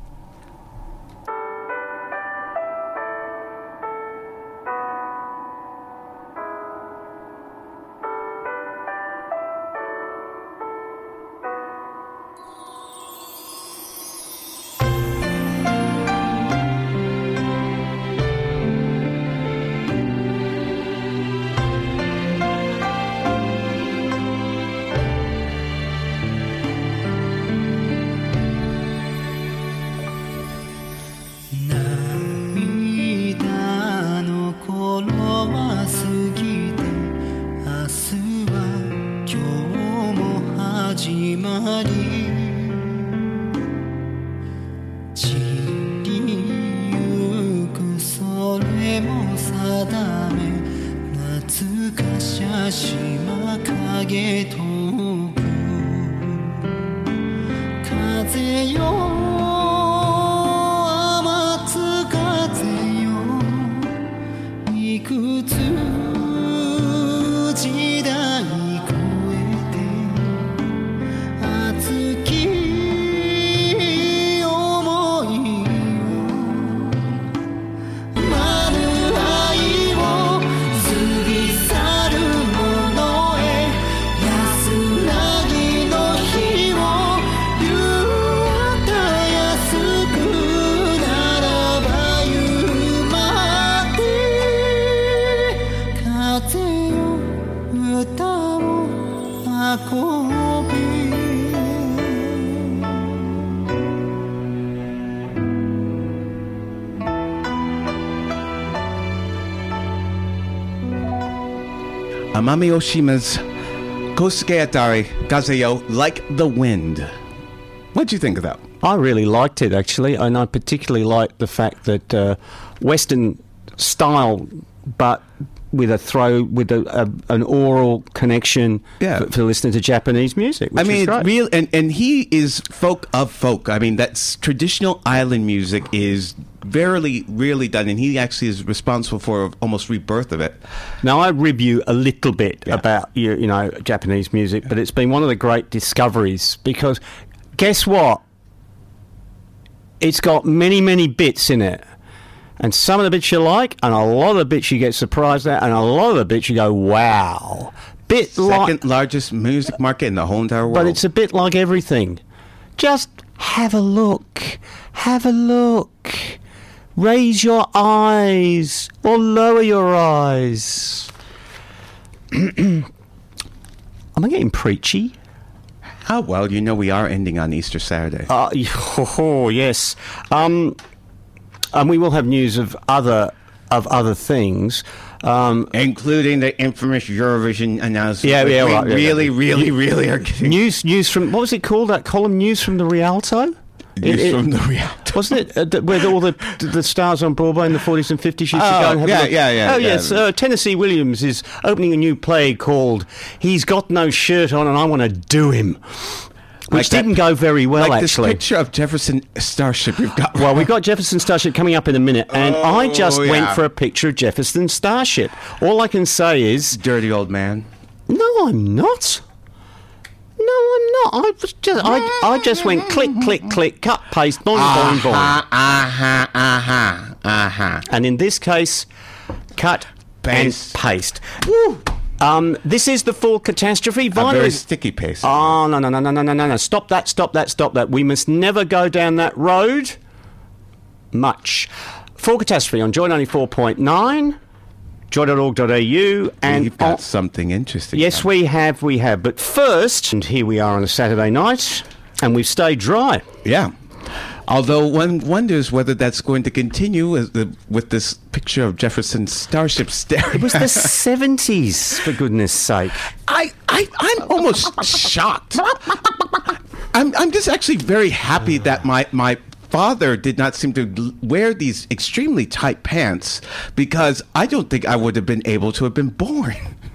Speaker 1: 奄美大島's Kosuke Atari, Kazeyo, Like the Wind. What do you think of that?
Speaker 2: I really liked it, actually, and I particularly liked the fact that Western style, but with an oral connection for listening to Japanese music.
Speaker 1: I mean, it's real, and he is folk of folk. I mean, that's traditional island music is really done, and he actually is responsible for almost rebirth of it.
Speaker 2: Now, I rib you a little bit about you know Japanese music, but it's been one of the great discoveries because guess what? It's got many bits in it. And some of the bits you like, and a lot of the bits you get surprised at, and a lot of the bits you go, wow.
Speaker 1: Second largest music market in the whole entire world.
Speaker 2: But it's a bit like everything. Just have a look. Have a look. Raise your eyes or lower your eyes. Am I getting preachy?
Speaker 1: Oh, well, you know we are ending on Easter Saturday.
Speaker 2: Yes. And we will have news of other things,
Speaker 1: including the infamous Eurovision announcement.
Speaker 2: Yeah, right.
Speaker 1: Really are getting
Speaker 2: news from, what was it called? That column, News from the Rialto.
Speaker 1: News from the Rialto,
Speaker 2: wasn't it? Where all the stars on Broadway in the 40s and 50s used to go and have a look.
Speaker 1: Yeah.
Speaker 2: Oh yes, Tennessee Williams is opening a new play called "He's Got No Shirt On and I Want to Do Him." Which didn't go very well, actually.
Speaker 1: Like this picture of Jefferson Starship we've got.
Speaker 2: Well, we've got Jefferson Starship coming up in a minute, and I just went for a picture of Jefferson Starship. All I can say is...
Speaker 1: Dirty old man.
Speaker 2: No, I'm not. I just went click, cut, paste, boing. And in this case, cut and paste. Woo! This is the full catastrophe.
Speaker 1: A very sticky paste.
Speaker 2: Oh, no. Stop that. We must never go down that road. Much. Full catastrophe on Joy 94.9, joy.org.au. And
Speaker 1: you've got something interesting.
Speaker 2: Yes, we have. But first, and here we are on a Saturday night, and we've stayed dry.
Speaker 1: Yeah. Although one wonders whether that's going to continue with this picture of Jefferson's Starship staring.
Speaker 2: It was the 70s, for goodness sake.
Speaker 1: I'm almost shocked. I'm just actually very happy that my father did not seem to wear these extremely tight pants, because I don't think I would have been able to have been born.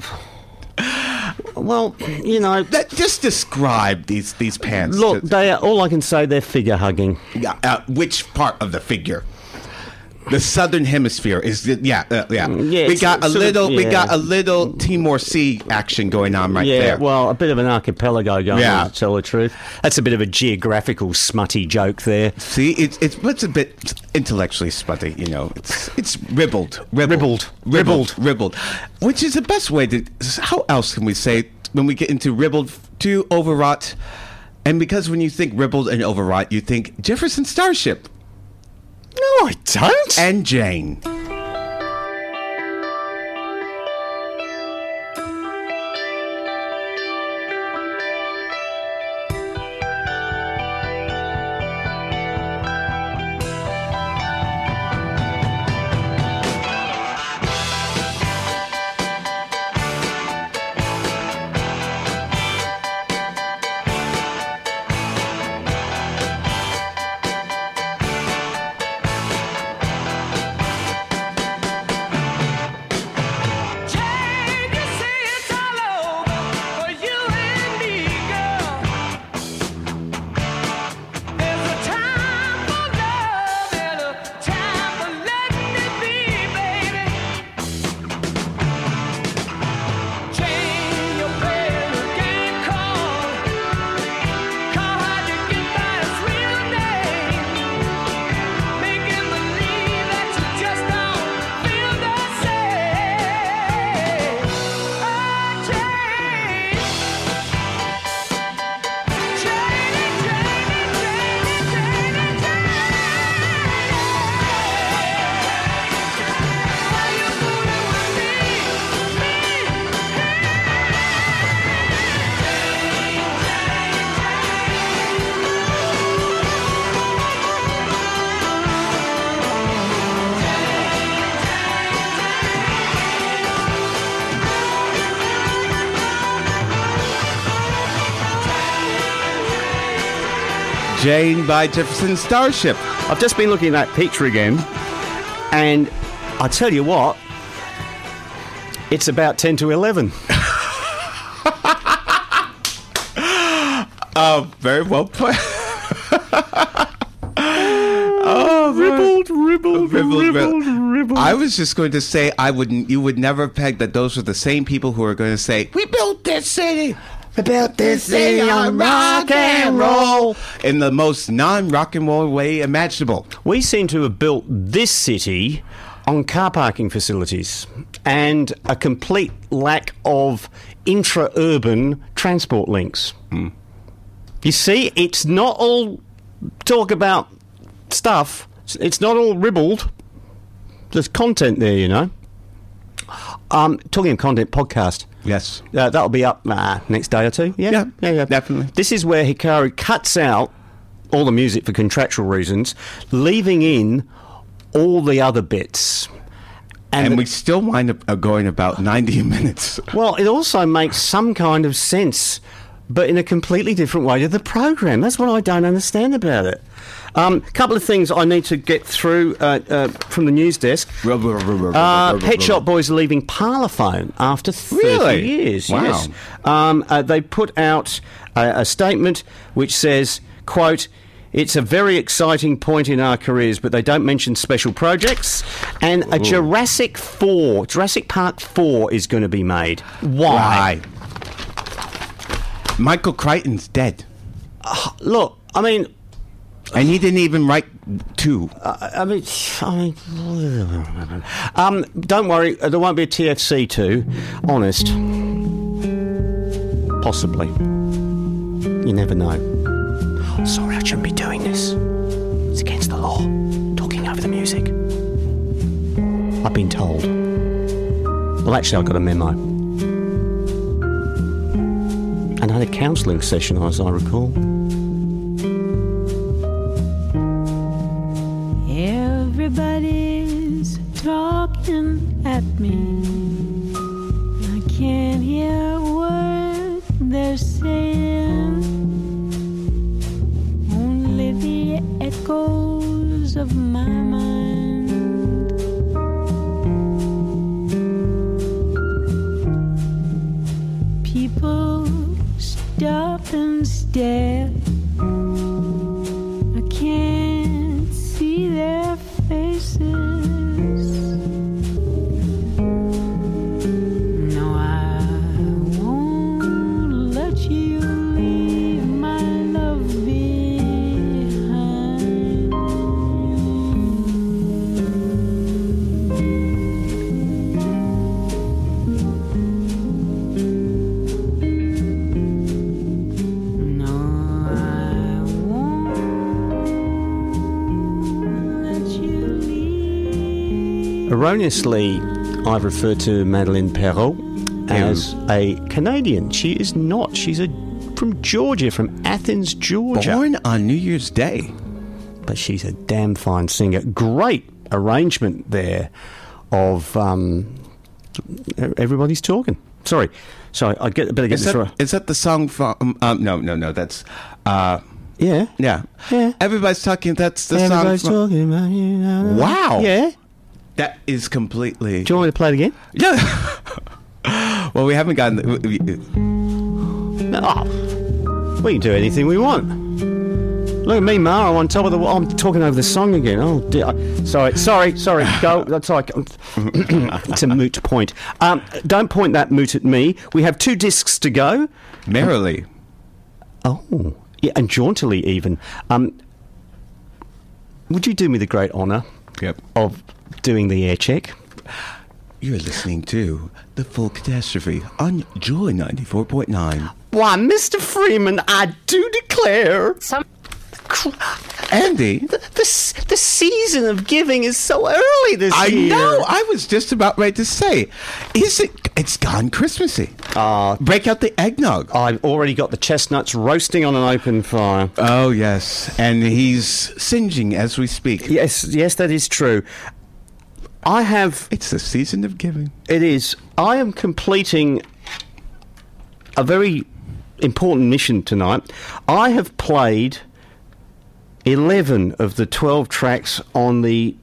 Speaker 2: Well, you know,
Speaker 1: just describe these pants.
Speaker 2: Look, they are, all I can say, they're figure hugging.
Speaker 1: Yeah, which part of the figure? The southern hemisphere is we got a little Timor Sea action going on right there.
Speaker 2: Yeah, well, a bit of an archipelago going on, to tell the truth. That's a bit of a geographical smutty joke there.
Speaker 1: See, it's a bit intellectually smutty, you know. It's ribbled, which is the best way to. How else can we say when we get into ribbled to overwrought? And because when you think ribbled and overwrought, you think Jefferson Starship.
Speaker 2: No, I don't.
Speaker 1: And Jane. Jane by Jefferson Starship.
Speaker 2: I've just been looking at that picture again, and I tell you what, it's about 10 to 11.
Speaker 1: Oh, very well put. Ribbled. I was just going to say you would never peg that those were the same people who are going to say, we built this city. We built this city on rock and roll. In the most non-rock and roll way imaginable.
Speaker 2: We seem to have built this city on car parking facilities and a complete lack of intra-urban transport links.
Speaker 1: Mm.
Speaker 2: You see, it's not all talk about stuff. It's not all ribbled. There's content there, you know. Talking of content, podcast.
Speaker 1: Yes.
Speaker 2: That'll be up next day or two. Yeah,
Speaker 1: definitely.
Speaker 2: This is where Hikaru cuts out all the music for contractual reasons, leaving in all the other bits.
Speaker 1: And we still wind up going about 90 minutes.
Speaker 2: Well, it also makes some kind of sense, but in a completely different way to the program. That's what I don't understand about it. Couple of things I need to get through from the news desk. Pet Shop Boys are leaving Parlophone after 30 years.
Speaker 1: Wow.
Speaker 2: Yes. They put out a statement which says, quote, "It's a very exciting point in our careers, but they don't mention special projects. And a Jurassic Park 4 is going to be made. Why?
Speaker 1: Michael Crichton's dead.
Speaker 2: Look, I mean...
Speaker 1: And he didn't even write 2.
Speaker 2: Don't worry, there won't be a TFC 2. Honest. Possibly. You never know. Oh, sorry, I shouldn't be doing this. It's against the law. Talking over the music. I've been told. Well, actually, I got a memo. And I had a counselling session, as I recall.
Speaker 15: Everybody's talking at me. I can't hear a word they're saying. Only the echoes of my mind. People stop and stare. I can't see their faces. No, I won't let you leave my love behind. No, I won't let you leave.
Speaker 2: Erroneously, I've referred to Madeleine Perrault as a Canadian. She is not. She's from Georgia, from Athens, Georgia.
Speaker 1: Born on New Year's Day.
Speaker 2: But she's a damn fine singer. Great arrangement there of Everybody's Talking. Sorry, I better get this right.
Speaker 1: Is that the song from... No, that's...
Speaker 2: Yeah.
Speaker 1: Yeah. Everybody's Talking, that's the
Speaker 2: Everybody's
Speaker 1: song from...
Speaker 2: talking about you now.
Speaker 1: Wow.
Speaker 2: Yeah.
Speaker 1: That is completely...
Speaker 2: Do you want me to play it again?
Speaker 1: Yeah. Well, we haven't gotten...
Speaker 2: We can do anything we want. Look at me, Ma. I'm on top of the... I'm talking over the song again. Oh, dear. Sorry. Go. That's like... It's a moot point. Don't point that moot at me. We have 2 discs to go.
Speaker 1: Merrily.
Speaker 2: Oh. Yeah, and jauntily even. Would you do me the great honour of doing the air check?
Speaker 1: You're listening to The Full Catastrophe on Joy 94.9.
Speaker 2: Why, Mr. Freeman, I do declare...
Speaker 1: Andy,
Speaker 2: the season of giving is so early this year.
Speaker 1: I know. I was just about ready to say, it's gone Christmassy. Break out the eggnog.
Speaker 2: I've already got the chestnuts roasting on an open fire.
Speaker 1: Oh, yes. And he's singeing as we speak.
Speaker 2: Yes, that is true.
Speaker 1: It's the season of giving.
Speaker 2: It is. I am completing a very important mission tonight. I have played 11 of the 12 tracks on the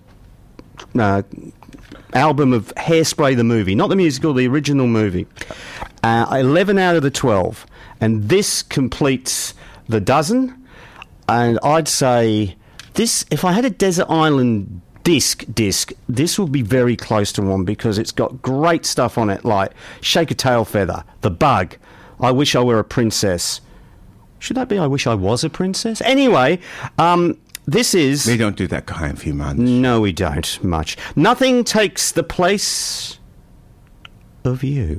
Speaker 2: album of Hairspray the movie, not the musical, the original movie. 11 out of the 12, and this completes the dozen. And I'd say this, if I had a Desert Island disc, this will be very close to one, because it's got great stuff on it, like Shake a Tail Feather, The Bug, I Wish I Were a Princess. Should that be I Wish I Was a Princess? Anyway, this is...
Speaker 1: We don't do that kind of much.
Speaker 2: No, we don't much. Nothing takes the place of you.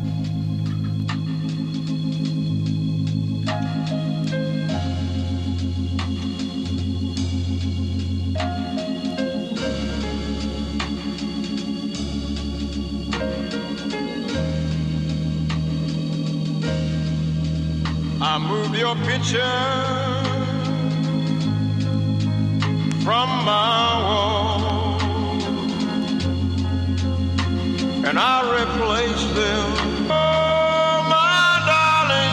Speaker 4: I moved your picture from my wall, and I replaced them. Oh, my darling,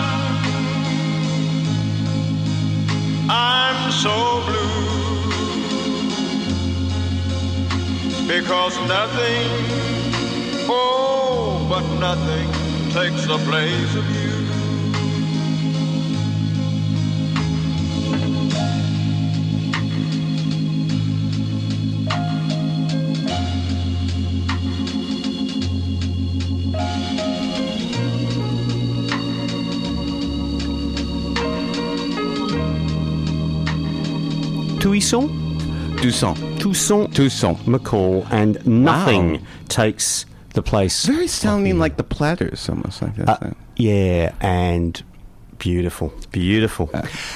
Speaker 4: I'm so blue, because nothing, oh, but nothing takes the place of you.
Speaker 2: Toussaint McCall, and Nothing takes the place.
Speaker 1: Very sounding like the Platters, almost like that.
Speaker 2: Yeah, and beautiful. Beautiful,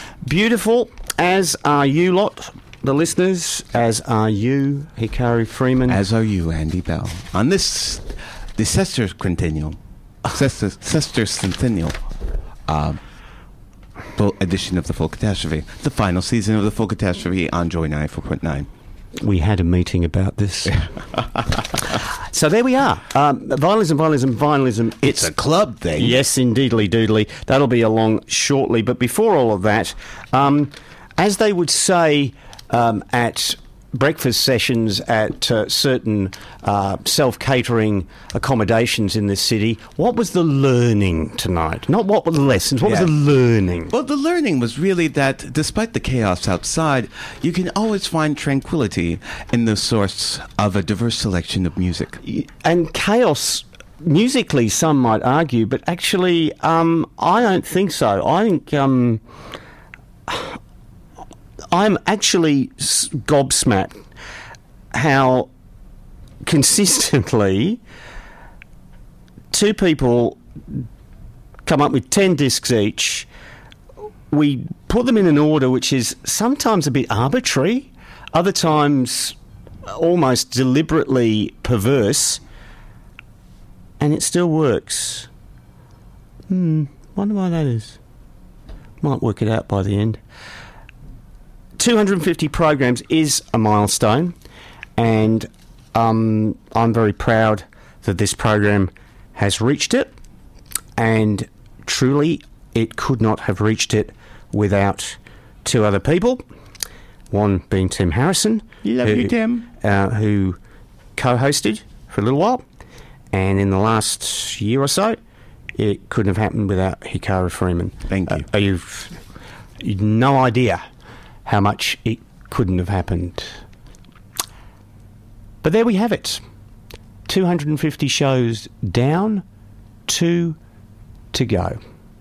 Speaker 2: as are you lot, the listeners, as are you, Hikari Freeman.
Speaker 1: As are you, Andy Bell. On this, the sesquicentennial, full edition of The Full Catastrophe, the final season of The Full Catastrophe on Joy 94.9.
Speaker 2: We had a meeting about this. So there we are. Vinylism.
Speaker 1: It's a club thing.
Speaker 2: Yes, indeedly doodly. That'll be along shortly. But before all of that, as they would say at breakfast sessions at certain self-catering accommodations in this city, what was the learning tonight? Not what were the lessons, what was the learning?
Speaker 1: Well, the learning was really that despite the chaos outside, you can always find tranquility in the source of a diverse selection of music.
Speaker 2: And chaos, musically, some might argue, but actually, I don't think so. I think I'm actually gobsmacked how consistently two people come up with 10 discs each. We put them in an order which is sometimes a bit arbitrary, other times almost deliberately perverse, and it still works. Wonder why that is. Might work it out by the end. 250 programs is a milestone, and I'm very proud that this program has reached it, and truly it could not have reached it without two other people, one being Tim Harrison,
Speaker 1: Love you, Tim.
Speaker 2: Who co-hosted for a little while, and in the last year or so it couldn't have happened without Hikaru Freeman.
Speaker 1: Thank you.
Speaker 2: You've no idea how much it couldn't have happened. But there we have it. 250 shows down, 2 to go.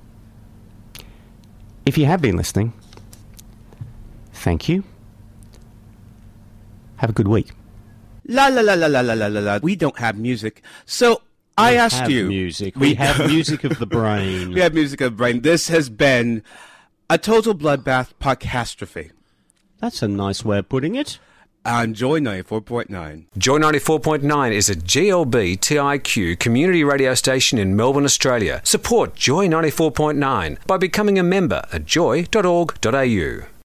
Speaker 2: If you have been listening, thank you. Have a good week.
Speaker 1: La la la la la la la la la. We don't have music, so I asked you.
Speaker 2: Music. We have music of the brain.
Speaker 1: We have music of the brain. This has been a total bloodbath podcastrophe.
Speaker 2: That's a nice way of putting it.
Speaker 1: On Joy 94.9.
Speaker 16: Joy 94.9 is a GLB TIQ community radio station in Melbourne, Australia. Support Joy 94.9 by becoming a member at joy.org.au.